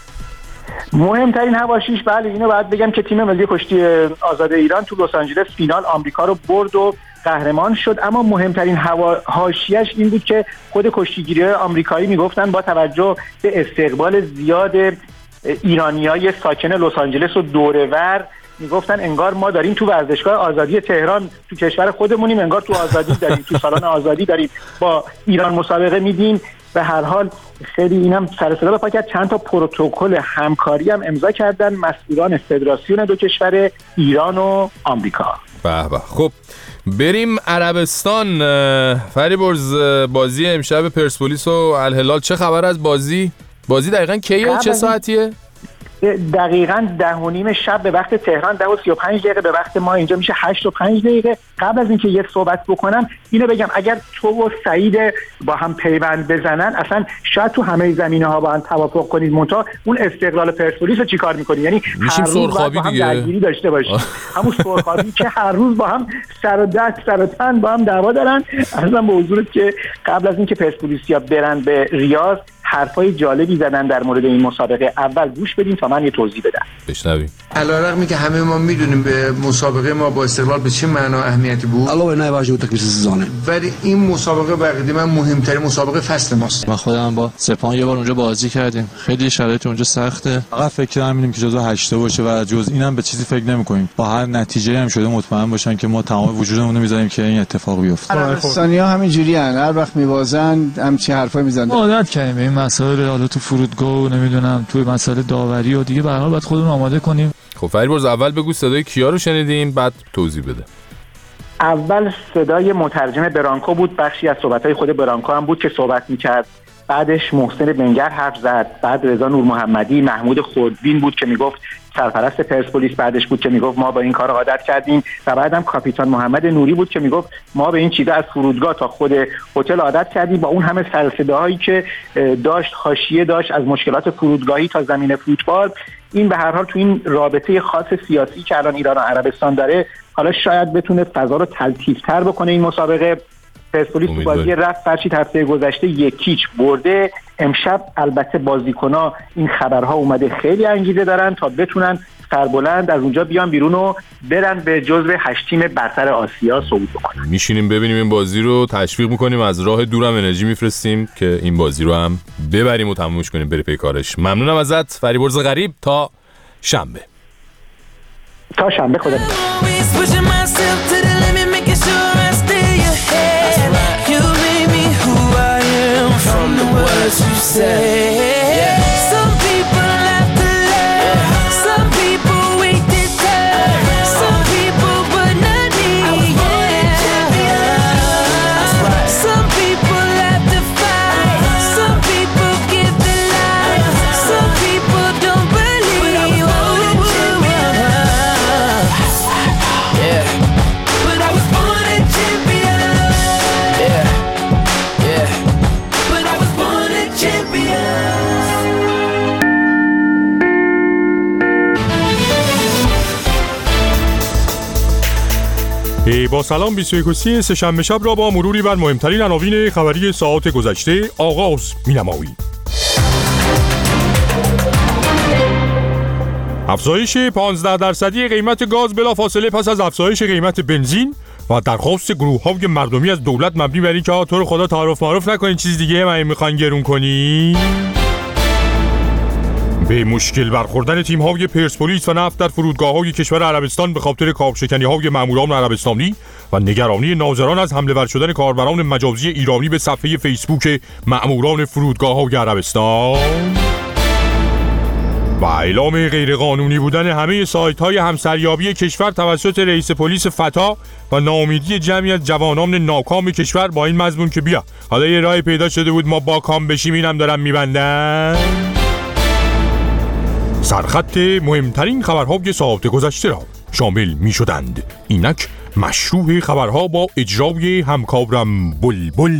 مهمترین حواشیش بله اینو باید بگم که تیم ملی کشتی آزاد ایران تو لس آنجلس فینال آمریکا رو برد و قهرمان شد. اما مهمترین حاشیه‌اش این بود که خود کشتیگیری آمریکایی میگفتن با توجه به استقبال زیاد ایرانیای ساکن لس آنجلس و دوره ور، میگفتن انگار ما داریم تو ورزشگاه آزادی تهران تو کشور خودمونیم، انگار تو آزادی داریم، تو سالن آزادی داریم با ایران مسابقه میدیم. به هر حال خیلی اینم سر صدا پا کرد. چند تا پروتکل همکاری هم امضا کردن مسئولان فدراسیون دو کشور ایران و آمریکا. به به. خب بریم عربستان. فریبرز بازی امشب پرسپولیس و الهلال، چه خبر از بازی؟ بازی دقیقاً کیه؟ چه ساعتیه؟ دقیقاً ده و نیم شب به وقت تهران، ده و سی و پنج دقیقه به وقت ما اینجا میشه هشت و پنج دقیقه. قبل از اینکه یه صحبت بکنم اینو بگم، اگر تو و سعید با هم پیوند بزنن اصلا شاید تو همه زمینه‌ها با هم توافق کنید، منتها اون استقلال پرسپولیس رو چیکار می‌کنی؟ یعنی هر روز با هم درگیری داشته باشید. همون سرخابی که هر روز با هم سر و دست سر و تن با هم دعوا دارن. اصلا به حضورت که قبل از اینکه پرسپولیسیا برن به ریاض حرفای جالبی زدن در مورد این مسابقه. اول گوش بدیم تا من یه توضیح بدم. بشنویم. علیرغمی که همه ما میدونیم به مسابقه ما با استقلال به چه معنا اهمیتی بود، علاوه بر واژه تکلیف سیزانه، ولی این مسابقه بقیده من مهمترین مسابقه فصل ماست. ما خودم با سپاهان یه بار اونجا بازی کردیم، خیلی شرایط اونجا سخته. فقط فکر نمی‌کنیم که جزو هشت باشه و جز اینم به چیزی فکر نمی‌کنیم. با هر نتیجه هم شده مطمئن باشن که ما تمام وجودمون رو می‌ذاریم که این اتفاق بیفته. عربستانی‌ها همین جوری ان، هر وقت می‌بازن همچین حرفا می‌زنن. عادت کردیم به این مسائل، حالا تو فرودگاه و نمیدونم توی مسائل داوری و دیگه به هر حال باید خودمون آماده کنیم. خب فریبرز اول بگو صدای کیا رو شنیدیم بعد توضیح بده. اول صدای مترجم برانکو بود، بخشی از صحبت‌های خود برانکو هم بود که صحبت می‌کرد. بعدش محسن بنگر حرف زد، بعد رضا نور محمدی، محمود خودبین بود که میگفت سرپرست پرسپولیس، بعدش بود که میگفت ما با این کار عادت کردیم و بعدم کاپیتان محمد نوری بود که میگفت ما به این چیزا از فرودگاه تا خود هتل عادت کردیم. با اون همه سر صداهایی که داشت، حاشیه داشت از مشکلات فرودگاهی تا زمین فوتبال، این به هر حال تو این رابطه خاص سیاسی که الان ایران و عربستان داره، حالا شاید بتونه فضا رو تلطیف‌تر بکنه. این مسابقه پرسپولیس تو بازی رفت فرشید هفته گذشته یکیچ برده. امشب البته بازیکن‌ها این خبرها اومده خیلی انگیزه دارن تا بتونن سربلند از اونجا بیان بیرون و برن به جزو هشت تیم برتر آسیا صعود بکنن. میشینیم ببینیم این بازی رو، تشویق میکنیم، از راه دورم انرژی میفرستیم که این بازی رو هم ببریم و تمومش کنیم بره پی کارش. ممنونم ازت فریبرز غریب. تا شنبه. تا شنبه خدا you say yeah. Some people have to learn, some people wait to turn, some people but not me, yeah. Some people have to fight, some people give the life, some people don't believe. Yeah. But I was born a champion. Yeah. Yeah. But I was born a champion. با سلام بیست و یک و سی سه‌شنبه شب را با مروری بر مهمترین عناوین خبری ساعات گذشته آغاز می‌نماییم. افزایش پانزده درصدی قیمت گاز بلافاصله پس از افزایش قیمت بنزین و درخواست گروه‌های مردمی از دولت مبنی بر اینکه تو رو خدا تعارف معرف نکنین چیز دیگه من میخوان گرون کنی. به مشکل برخوردن تیم‌های پرسپولیس و نفت در فرودگاه‌های کشور عربستان به خاطر کاوشکنی‌های ماموران عربستانی و نگرانی ناظران از حمله ور شدن کاربران مجازی ایرانی به صفحه فیسبوک ماموران فرودگاه‌های عربستان و اعلام غیرقانونی بودن همه سایت‌های همسریابی کشور توسط رئیس پلیس فتا و ناامیدی جمعی از جوانان ناکام کشور با این مضمون که بیا حالا یه راه پیدا شده بود ما با کام بشیم، اینم دارن میبندن. سرخط مهمترین خبرهای ساعت گذشته را شامل می شدند. اینک مشروع خبرها با اجرای همکارم بلبل.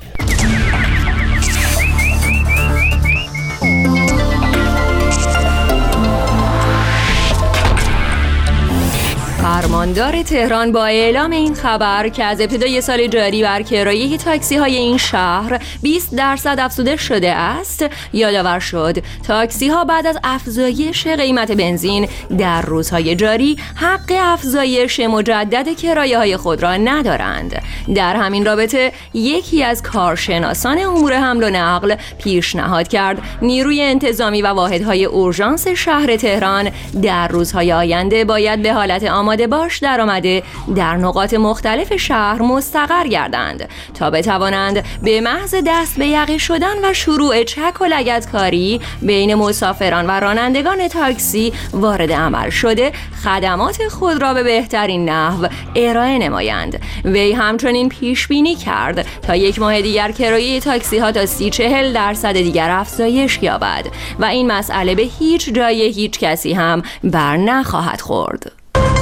فرماندار تهران با اعلام این خبر که از ابتدای سال جاری بر کرایه تاکسی های این شهر بیست درصد افزوده شده است، یادآور شد تاکسی ها بعد از افزایش قیمت بنزین در روزهای جاری حق افزایش مجدد کرایه های خود را ندارند. در همین رابطه یکی از کارشناسان امور حمل و نقل پیشنهاد کرد نیروی انتظامی و واحدهای اورژانس شهر تهران در روزهای آینده باید به حالت آماده باش در آمده در نقاط مختلف شهر مستقر گردند تا بتوانند به محض دست به یقه شدن و شروع چک و لگدکاری بین مسافران و رانندگان تاکسی وارد عمل شده خدمات خود را به بهترین نحو ارائه نمایند. وی همچنین پیش بینی کرد تا یک ماه دیگر کرایه تاکسی ها تا سی چهل درصد دیگر افزایش یابد و این مسئله به هیچ جای هیچ کسی هم بر نخواهد خورد.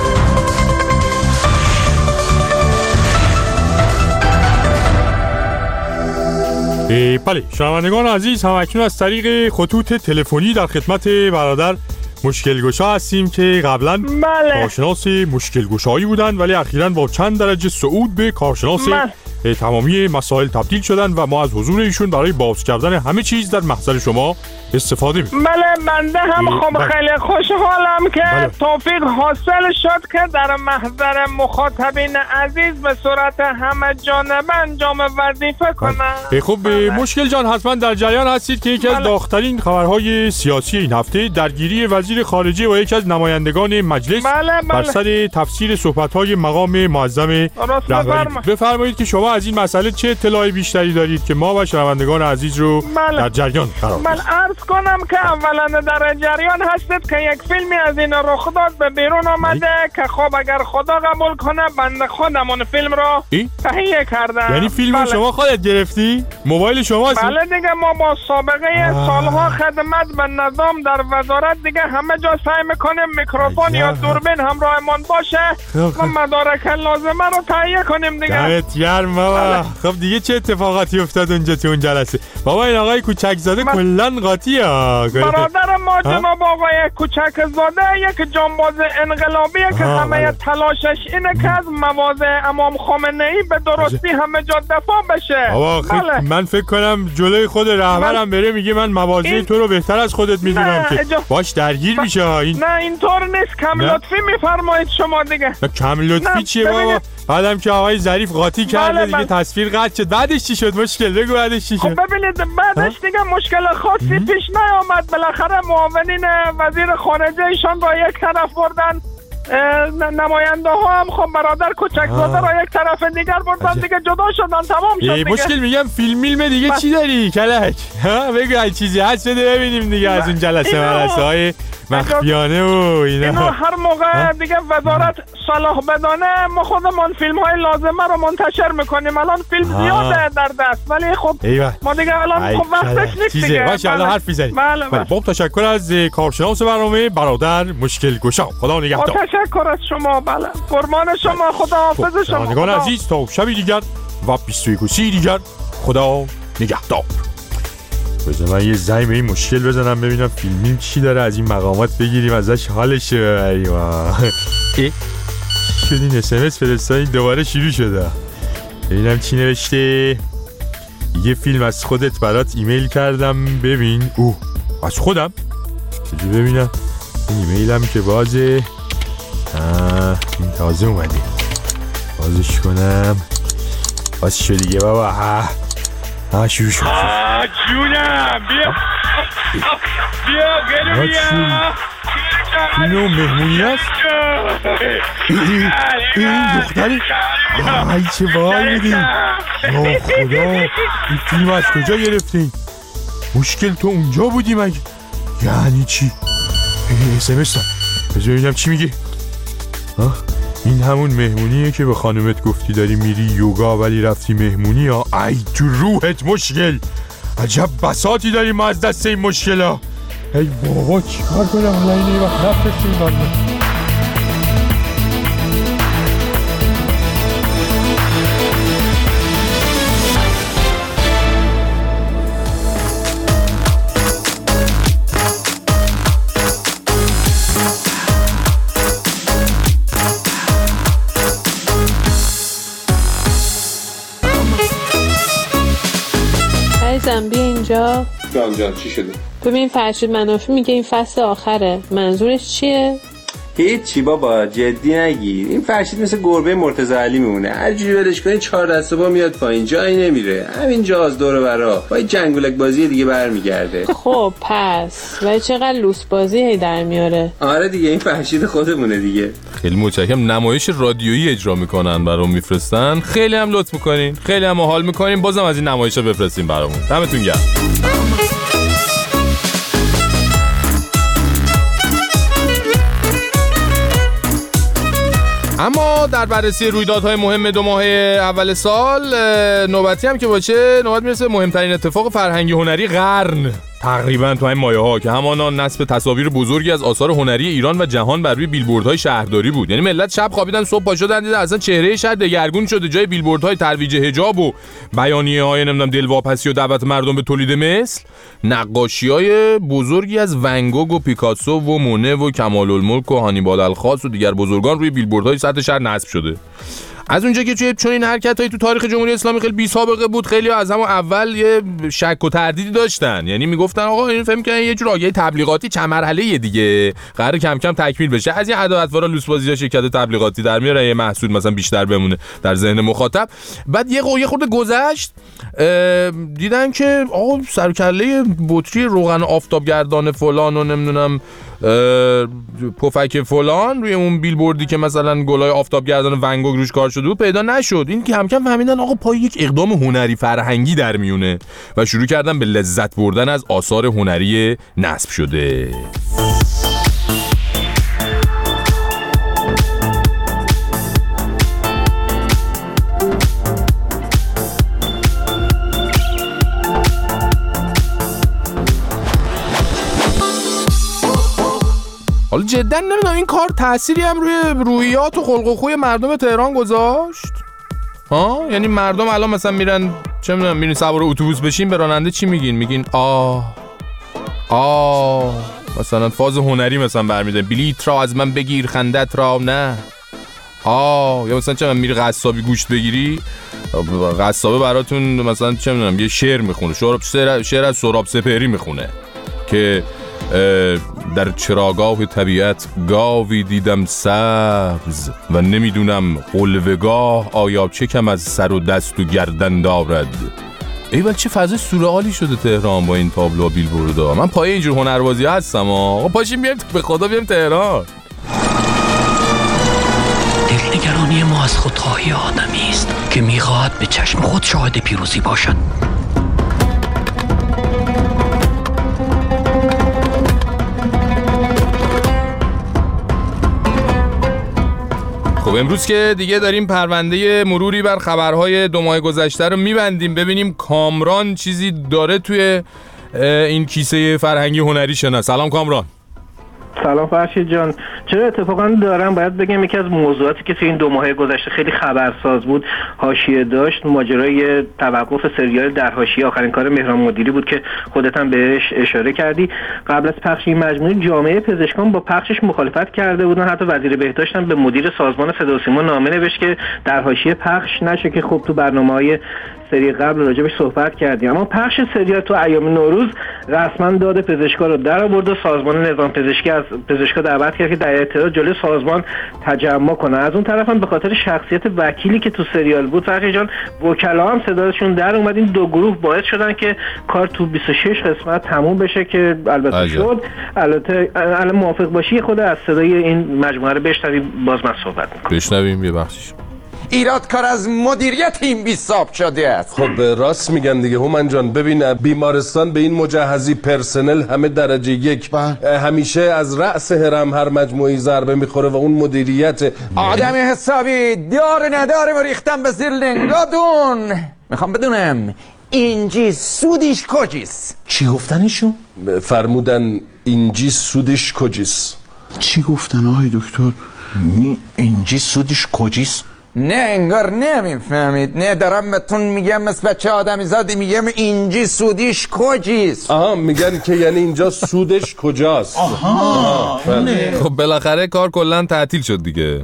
بله شنوندگان عزیز، هم اکنون از طریق خطوط تلفنی در خدمت برادر مشکلگشا هستیم که قبلا بله. کارشناس مشکلگشایی بودن ولی اخیراً با چند درجه صعود به کارشناس تمامی مسائل تبدیل شدن و ما از حضور ایشون برای باز کردن همه چیز در محضر شما استفاده می‌کنیم. بله بنده هم خب خیلی خوشحالم که بله. توفیق حاصل شد که در محضر مخاطبین عزیز به صورت همه جانبه انجام وظیفه کنم. خب بله. مشکل جان حتما در جریان هستید که یکی بله. از داغ‌ترین خبرهای سیاسی این هفته درگیری وزیر خارجه و یکی از نمایندگان مجلس بله بله. بر سر تفسیر صحبت‌های مقام معظم رهبری. بفرمایید که شما از این مسئله چه اطلاعی بیشتری دارید که ما و شنوندگان عزیز رو بله. در جریان قرار بدیم. بله عرض کنم که اولا در جریان هستید که یک فیلمی از این رخ داد به بیرون آمده که خب اگر خدا قبول کنه بنده خودم اون فیلم رو تهیه کردم. یعنی فیلم بله. شما خودت گرفتی؟ موبایل شماست؟ بله دیگه ما با سابقه آه. سالها خدمت به نظام در وزارت دیگه همه جا سعی میکنیم میکروفون یا دوربین همراهمان باشه و مدارک لازمه رو تهیه کنیم دیگه. دمت گرم بابا. خب دیگه چه اتفاقاتی افتاد اونجا تو اون جلسه؟ بابا این آقای کوچک زاده من... کلا قاطیه. برادر ما جناب آقای کوچک زاده یک جانباز انقلابیه که همه تلاشش اینه که از مواضع امام خامنه ای به درستی همه جا دفاع بشه. بابا بله. من فکر کنم جلوی خود رهبرم بره میگه من مواضع این... تو رو بهتر از خودت میدونم که اجا... باش درگیر میشه. این نه اینطور نیست. کم لطفی میفرمایید شما دیگه. کم لطفی چیه بابا؟ بعدم که آقای ظریف قاطی کرده بله دیگه بله. تصویر قطع شد. بعدش چی شد؟ مشکل بگو بعدش چی شد؟ خب ببینید بعدش دیگه مشکل خاصی پیش نیامد. بالاخره معاونین وزیر خارجه ایشان را یک طرف بردن، نماینده ها هم خب برادر کوچک زاده را یک طرف دیگر بردن دیگه جدا شدن تمام شد دیگه. مشکل میگم فیلم میلم دیگه چی داری کلک؟ ها بگو هر چیزی هست شده ببینیم دیگه از اون جلسه مرسه های مخفیانه و اینا. اینو هر موقع دیگه وزارت صلاح بدانه ما خودمون فیلم های لازمه رو منتشر میکنیم. الان فیلم زیاده در دست ولی خب ایوه. ما دیگه الان خب وقتش نیست دیگه. باشه الان حرف میزنیم. بله بله. خب تشکر از کارشناس برنامه برادر مشکل گشا. خدا نگهدار. تشکر از شما. بله قربان شما. خدا حافظ شما. شنوندگان عزیز تا شبی دیگر و بیست و یک دیگر خدا نگهدار. بذار من یه زنگ به این مشکل بزنم ببینم فیلمیم چی داره از این مقامات بگیریم ازش حالش ببریم. ای شدین اس ام اس فرستادین دوباره شروع شده. ببینم چی نوشته. یه فیلم از خودت برات ایمیل کردم ببین. اوه از خودم؟ بذار ببینم این ایمیلم که بازه. آه این تازه اومده. بازش کنم. باز شد دیگه بابا. ها ها شروع شد. آه جونم بیا بیا گلو بیا. اینو مهمونی هست؟ این دختری؟ آی چه بال میدی؟ یا خدا این فیلم از کجا گرفتین؟ مشکل تو اونجا بودی مگه؟ یعنی چی؟ اس ام اس دار بذار ببینم چی میگه. این همون مهمونیه که به خانومت گفتی داری میری یوگا ولی رفتی مهمونی ها. ای تو روحت مشکل. عجب بساطی داریم ما از دست این مشکل ها. ای بابا چی کار کنم حالا این ای وقت نفرستیم بانده. عزیزم بیا اینجا. جان جان چی شده؟ ببین فرشید منافی میگه این فصل آخره. منظورش چیه؟ هیچی بابا جدی نگیر. این فرشید مثل گربه مرتضی علی میمونه. هر جوری ولش کنی چهار دست پا میاد پایین جایی نمیره. همینجا از دور و برا با جنگولک بازی دیگه برمیگرده. خب پس ولی چقدر لوس بازی هی در میاره. آره دیگه این فرشید خودمونه دیگه. خیلی متشکرم. نمایش رادیویی اجرا میکنن برام میفرستن. خیلی هم لطف میکنین. خیلی هم حال میکنین. بازم از این نمایشا بفرستین برامون. دمتون گرم. اما در بررسی رویدادهای مهم دو ماه اول سال نوبتی هم که باشه نوبت میرسه مهمترین اتفاق فرهنگی هنری قرن. تقریبا تو این مایه ها که همانا نصب تصاویر بزرگی از آثار هنری ایران و جهان بر روی بیلبوردهای شهرداری بود. یعنی ملت شب خوابیدن صبح پا شدن دیدن اصلا چهره شهر دگرگون شده. جای بیلبوردهای ترویج حجاب و بیانیه‌های نمیدونم دلواپسی و دعوت مردم به تولید مثل، نقاشی‌های بزرگی از ونگوگ و پیکاسو و مونه و کمال‌الملک و هانیبال الخاص و دیگر بزرگان روی بیلبوردهای سطح شهر نصب شده. از اونجا که توی چنین حرکتایی تو تاریخ جمهوری اسلامی خیلی بی سابقه بود، خیلی از همون اول یه شک و تردیدی داشتن. یعنی میگفتن آقا این فهم کنن یه جور آگهی تبلیغاتی چند مرحله‌ای دیگه قرار کم کم تکمیل بشه. از این عدالت‌وارا لوسبازی‌ها شرکت تبلیغاتی در میاره یه محصول مثلا بیشتر بمونه در ذهن مخاطب. بعد یه یه خورده گذشت دیدن که آقا سرکله بطری روغن آفتابگردان فلان و نمیدونم پفک فلان روی اون بیلبوردی که مثلا گلای آفتابگردان ونگوگ روش کار شده بود پیدا نشد. این که کم کم فهمیدن آقا پای یک اقدام هنری فرهنگی در میونه و شروع کردن به لذت بردن از آثار هنری نصب شده. حالا جدا نمیدونم این کار تأثیری هم روی روحیات و خلق و خوی مردم تهران گذاشت؟ ها؟ یعنی مردم الان مثلا میرن چه میدونم میرین سوار اتوبوس بشین به راننده چی میگین؟ میگین آه آه مثلا فاز هنری مثلا برمیدن بلیت را از من بگیر خندت را نه آه. یا مثلا چه میری قصابی گوشت بگیری قصابه براتون مثلا چه میدونم یه شعر میخونه، شعر شعر از سهراب سپهری میخونه که در چراگاه طبیعت گاوی دیدم سبز و نمیدونم قلوه‌گاه آیا چه کم از سر و دست و گردن دارد. ایول چه فضای سورئالی شده تهران با این تابلو و بیلبوردها. من پای اینجور هنربازی هستم. آقا پاشیم بیایم به خدا بیایم تهران. دلنگرانی ما از خودخواهی آدمی است که میخواهد به چشم خود شاهد پیروزی باشد. خب امروز که دیگه داریم پرونده مروری بر خبرهای دو ماه گذشته رو میبندیم، ببینیم کامران چیزی داره توی این کیسه فرهنگی هنری شنا. سلام کامران. سلام فرشید جان. چرا اتفاقا دارم باید بگم یکی از موضوعاتی که توی این دو ماه گذشته خیلی خبرساز بود حاشیه داشت ماجرای توقف سریال در حاشیه آخرین کار مهران مدیری بود که خودت هم بهش اشاره کردی. قبل از پخش این مجموعه جامعه پزشکان با پخشش مخالفت کرده بودن، حتی وزیر بهداشت هم به مدیر سازمان صدا و سیما نامه نوشت که در حاشیه پخش نشه که خب تو برنامه‌های سری قبل راجبش صحبت کردیم. اما پخش سریال تو ایام نوروز رسما داد پزشکا رو در آورد و سازمان نظام پزشکی از پزشکا دعوت کرد که در اعتراض جلوی سازمان تجمع کنه. از اون طرف هم به خاطر شخصیت وکیلی که تو سریال بود فرشید جان وکلا هم صداشون در اومد. این دو گروه باعث شدن که کار تو بیست و شش قسمت تموم بشه که البته عجب. شد. البته الان موافق باشی خود از صدای این مجموعه رو بشنویم باز من صحبت می‌کنم. بشنویم یه بخشش. ایراد کار از مدیریت این بیساب شده است. خب راست میگن دیگه هومن جان. ببین بیمارستان به این مجهزی پرسنل همه درجه یک همیشه از رأس هرم هر مجموعی ضربه میخوره و اون مدیریت آدمی حسابی دار نداره و ریختم به زیر لنگادون. میخوام بدونم اینجی سودش کجیست؟ چی گفتنشون؟ فرمودن اینجی سودش کجیست. چی گفتن آقای دکتر؟ اینجی سودش کجیست؟ نه انگار نمیفهمید. نه دارم بهتون میگم مثل بچه آدمی زادی میگم اینجی سودیش کجیست. آها میگن که یعنی اینجا سودش کجاست. آها خب بالاخره کار کلا تعطیل شد دیگه.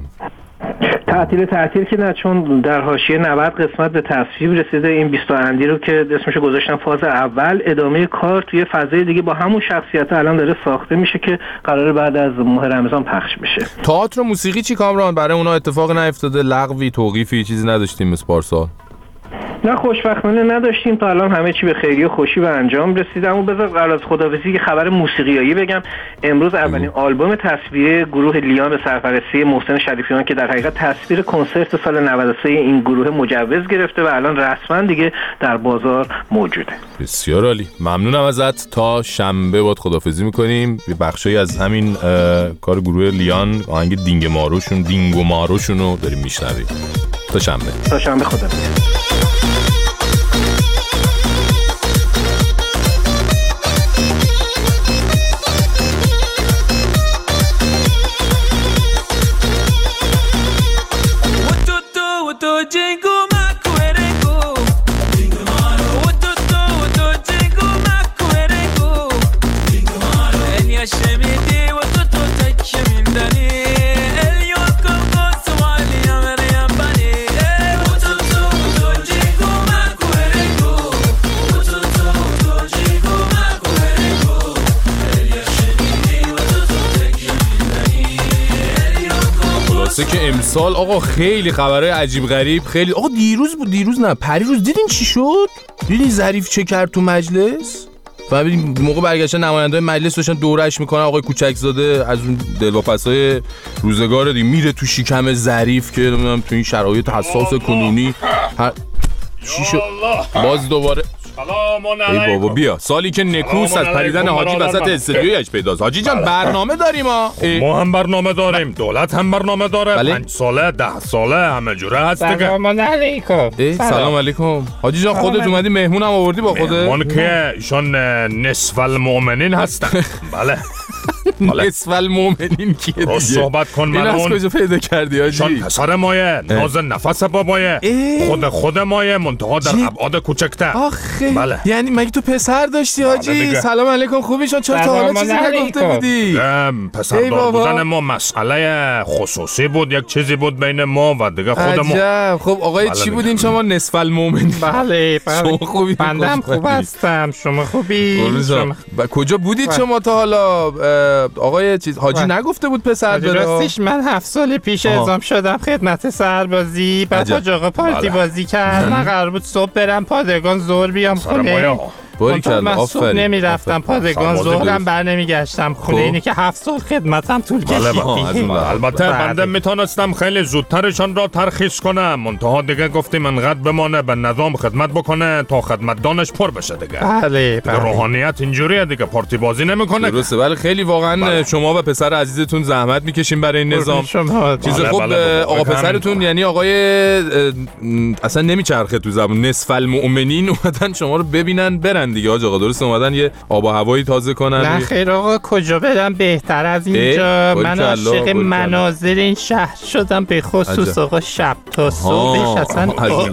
تعطیل تعطیل که نه، چون در حاشیه نود قسمت به تصویب رسیده. این بیست اندی رو که اسمشو گذاشتن فاز اول، ادامه کار توی فضای دیگه با همون شخصیت الان داره ساخته میشه که قراره بعد از ماه رمضان پخش بشه. تئاتر و موسیقی چی کامران؟ برای اونا اتفاق نیفتاده؟ لغوی توقیفی چیزی نداشتیم مثل پارسال؟ نه خوشبختانه نداشتیم تا الان. همه چی به خیری و خوشی به انجام رسید. اما بذار قبل از خداحافظی که خبر موسیقیایی بگم. امروز اولین آلبوم تصویری گروه لیان به سرپرستی محسن شریفیان که در حقیقت تصویر کنسرت سال نود و سه این گروه مجوز گرفته و الان رسما دیگه در بازار موجوده. بسیار عالی. ممنونم ازت. تا شنبه باهات خداحافظی می‌کنیم. یه بخشی از همین کار گروه لیان آهنگ دینگ ماروشون دینگو ماروشون رو داریم میشنویم. تا شنبه. تا شنبه خدا. خلاصه که امسال آقا خیلی خبرهای عجیب غریب، خیلی آقا دیروز بود دیروز نه پریروز دیدین چی شد؟ دیدین ظریف چه کرد تو مجلس؟ فهمیدین موقع برگشتن نماینده‌های مجلس داشتن دورش میکنن، آقای کوچکزاده از اون دلواپسای روزگار دی میره تو شکم ظریف که نمیدونم تو این شرایط حساس کنونی هر... چی شد؟ باز دوباره ای بابا بیا سالی که نکوس از پریدن حاجی وسط استودیویش پیداست. حاجی جان برنامه داریم ها. ما هم برنامه داریم، دولت هم برنامه داره. بله؟ پنج ساله ده ساله همه جوره هست دیگه. سلام علیکم. سلام علیکم. حاجی جان خودت اومدی مهمون هم آوردی با خودت؟ مهمون که ایشان نصف المؤمنین هستن. بله نصف المؤمنین کیه دیگه؟ صحبت کن من اون. این از کجا پیدا کردی حاجی؟ ایشان پسر مایه، ناز نفس بابایه، خود خود مایه منتها در ابعاد کوچکتر. آخه بله. یعنی مگه تو پسر داشتی حاجی؟ سلام علیکم خوبی شد؟ چرا تا حالا چیزی نگفته بودی؟ پسر دار بودن ما مسئله خصوصی بود، یک چیزی بود بین ما و دیگه خود ما. عجب. خب آقای چی بودین شما؟ نصف المؤمنین. بله بله. شما خوبی؟ بنده خوب هستم. شما خوبی؟ شما کجا بودید شما تا حالا؟ آقای چیز حاجی نگفته بود پسر داره؟ راستش من هفت سال پیش اعزام شدم خدمت سربازی، بعد حاج آقا پارتی بازی کرد. من قرار بود صبح برم پادگان ظهر بیام خونه. باریکلا آفرین. من نمی رفتم پادگان ظهرم بر نمی گشتم خونه. اینی که هفت سال خدمتم طول کشید. البته بنده میتونستم خیلی زودترشان را ترخیص کنم، منتها دیگه گفتیم انقدر بمانه به نظام خدمت بکنه تا خدمتدانش پر بشه دیگه. بله بله. روحانیت اینجوریه دیگه، پارتی بازی نمیکنه. درسته. ولی خیلی واقعا بله. شما و پسر عزیزتون زحمت میکشین برای این نظام. چیز بله خوب بله آقا پسرتون یعنی آقای اصلا نمیچرخه تو زبون نصف المؤمنین اومدن شما رو ببینن برن دیگه. آقا درست اومدن یه آب و هوایی تازه کنن. نه خیر آقا کجا برم بهتر از اینجا. من عاشق مناظر این شهر شدم، به خصوص آقا شب تا صبحش اصلا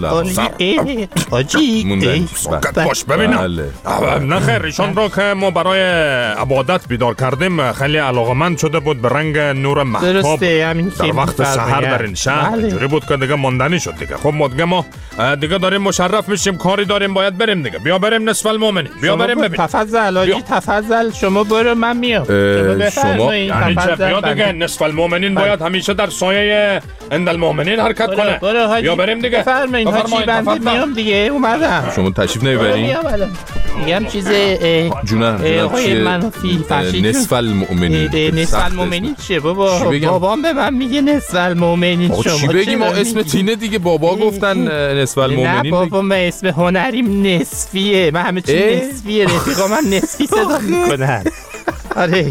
آجی باش ببینم. نه خیر ایشان را که ما برای عبادت بیدار کردیم خیلی علاقمند شده بود به رنگ نور مهتاب در وقت سحر در این شهر. اینجوری بود که دیگه ماندنی شد دیگه. خب ما دیگه ما دیگه داریم مشرف میشیم، کاری داریم باید بریم دیگه. بیا بریم نصف المؤمنین. بیا بریم ببین. تفضل آجی تفضل شما برو من میام. شما یعنی چه؟ بیا دیگه نصف المؤمنین باید همیشه در سایه عند المؤمنین حرکت کنه. بیا بریم دیگه. بفرمایید حاجی بنده میام دیگه اومدم. شما تشریف نمیبرین؟ میگم چیز جونم آقای منافی فرشید نصف المؤمنین. نصف المؤمنین چیه بابا؟ بابام به من میگه نصف المؤمنین. شما چی بگیم؟ ما اسم تینه دیگه بابا گفتن نصف المؤمنین. نه بابا من اسم هنریم نصفیه، من همه چی نصفیه. رفیقا من نصفی صدا میکنن. آره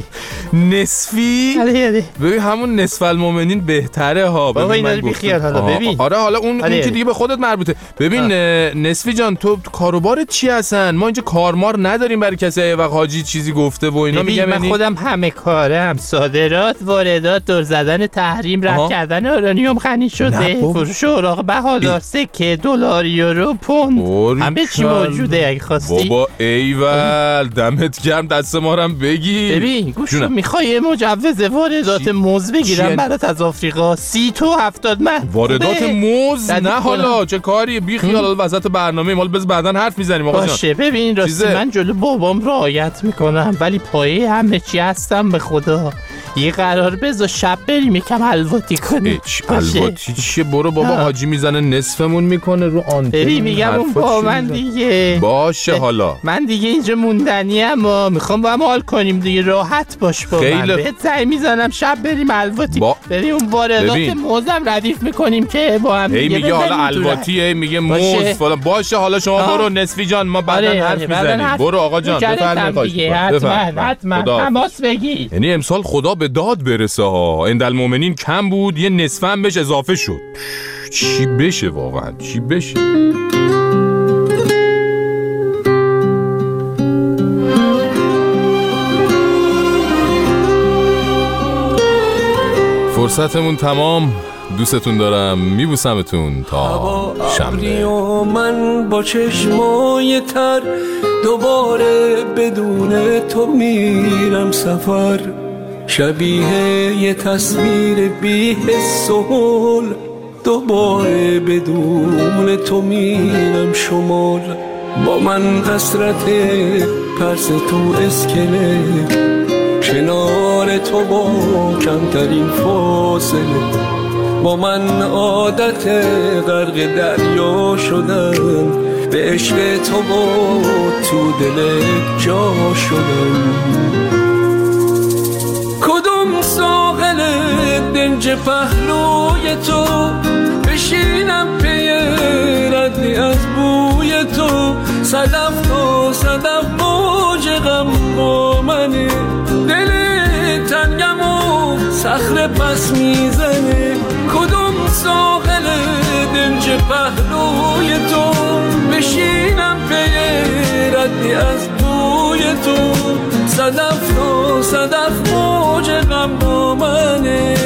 نصفی. آره آره ببین همون نصف المؤمنین بهتره ها. بابا اینا رو بیخیال حالا ببین. آره حالا اون اون که دیگه به خودت مربوطه. ببین نصفی جان تو کاروبارت چی هستن؟ ما اینجا کارمار نداریم برای کسی وقت حاجی چیزی گفته و اینا. میگم من خودم همه کارم، صادرات، واردات، دور زدن تحریم، رد کردن اورانیوم غنی شده، فروش اوراق بهادار، سکه، دلار، یورو، پوند، همه چی موجوده اگه خواستی. بابا ایول دمت گرم، دست ما رو هم بگی. ببین گوش میخوای مجوز واردات موز بگیرم برات از آفریقا سی تو هفتاد من. واردات موز؟ نه حالا چه کاری بی خیال وسط برنامه مال بز بعدن حرف میزنیم آقا جان. باشه ببین راستی من جلو بابام رعایت میکنم ولی پایه همه چی هستم به خدا. یه قرار بذار شب بریم یکم الواتی کنیم. الواتی چیه؟ برو بابا حاجی میزنه نصفمون میکنه رو آنتن. ببین میگم اون با من دیگه. باشه حالا من دیگه اینجا موندنی اما میخوام با هم حال کنیم دیگه، راحت باش با من. بهت زنگ میزنم شب بریم الواتی با... بریم اون واردات موزم ردیف میکنیم که با هم دیگه. میگه حالا الواتی ای میگه موز فلان. باشه حالا شما برو نصفی جان ما بعدن حرف میزنیم. برو آقا جان بفرمایید. حتما حتما تماس بگیر. یعنی امسال خدا به داد برسه ها. عند المؤمنین کم بود یه نصف هم بهش اضافه شد. چی بشه واقعا چی بشه؟ فرصتمون تمام. دوستتون دارم، میبوسمتون تا شنبه. من با چشمای تر دوباره بدون تو میرم سفر، شبیه یه تصویر بی حس و حال، دوباره بدون تو میرم شمال. با من حسرت پرس تو اسکله، کنار تو با کمترین فاصله، با من عادت غرق دریا شدن، به عشق تو و تو دل جا شدن. کدوم ساحل دنج پهلوی تو بشینم پی ردی از بوی تو، صدف تو صدف موج غم با منه، دل تنگم و صخره پس میزنه. کدوم ساحل دنج پهلوی تو بشینم پی ردی از بوی تو، صدف تو صدف موج غم با منه.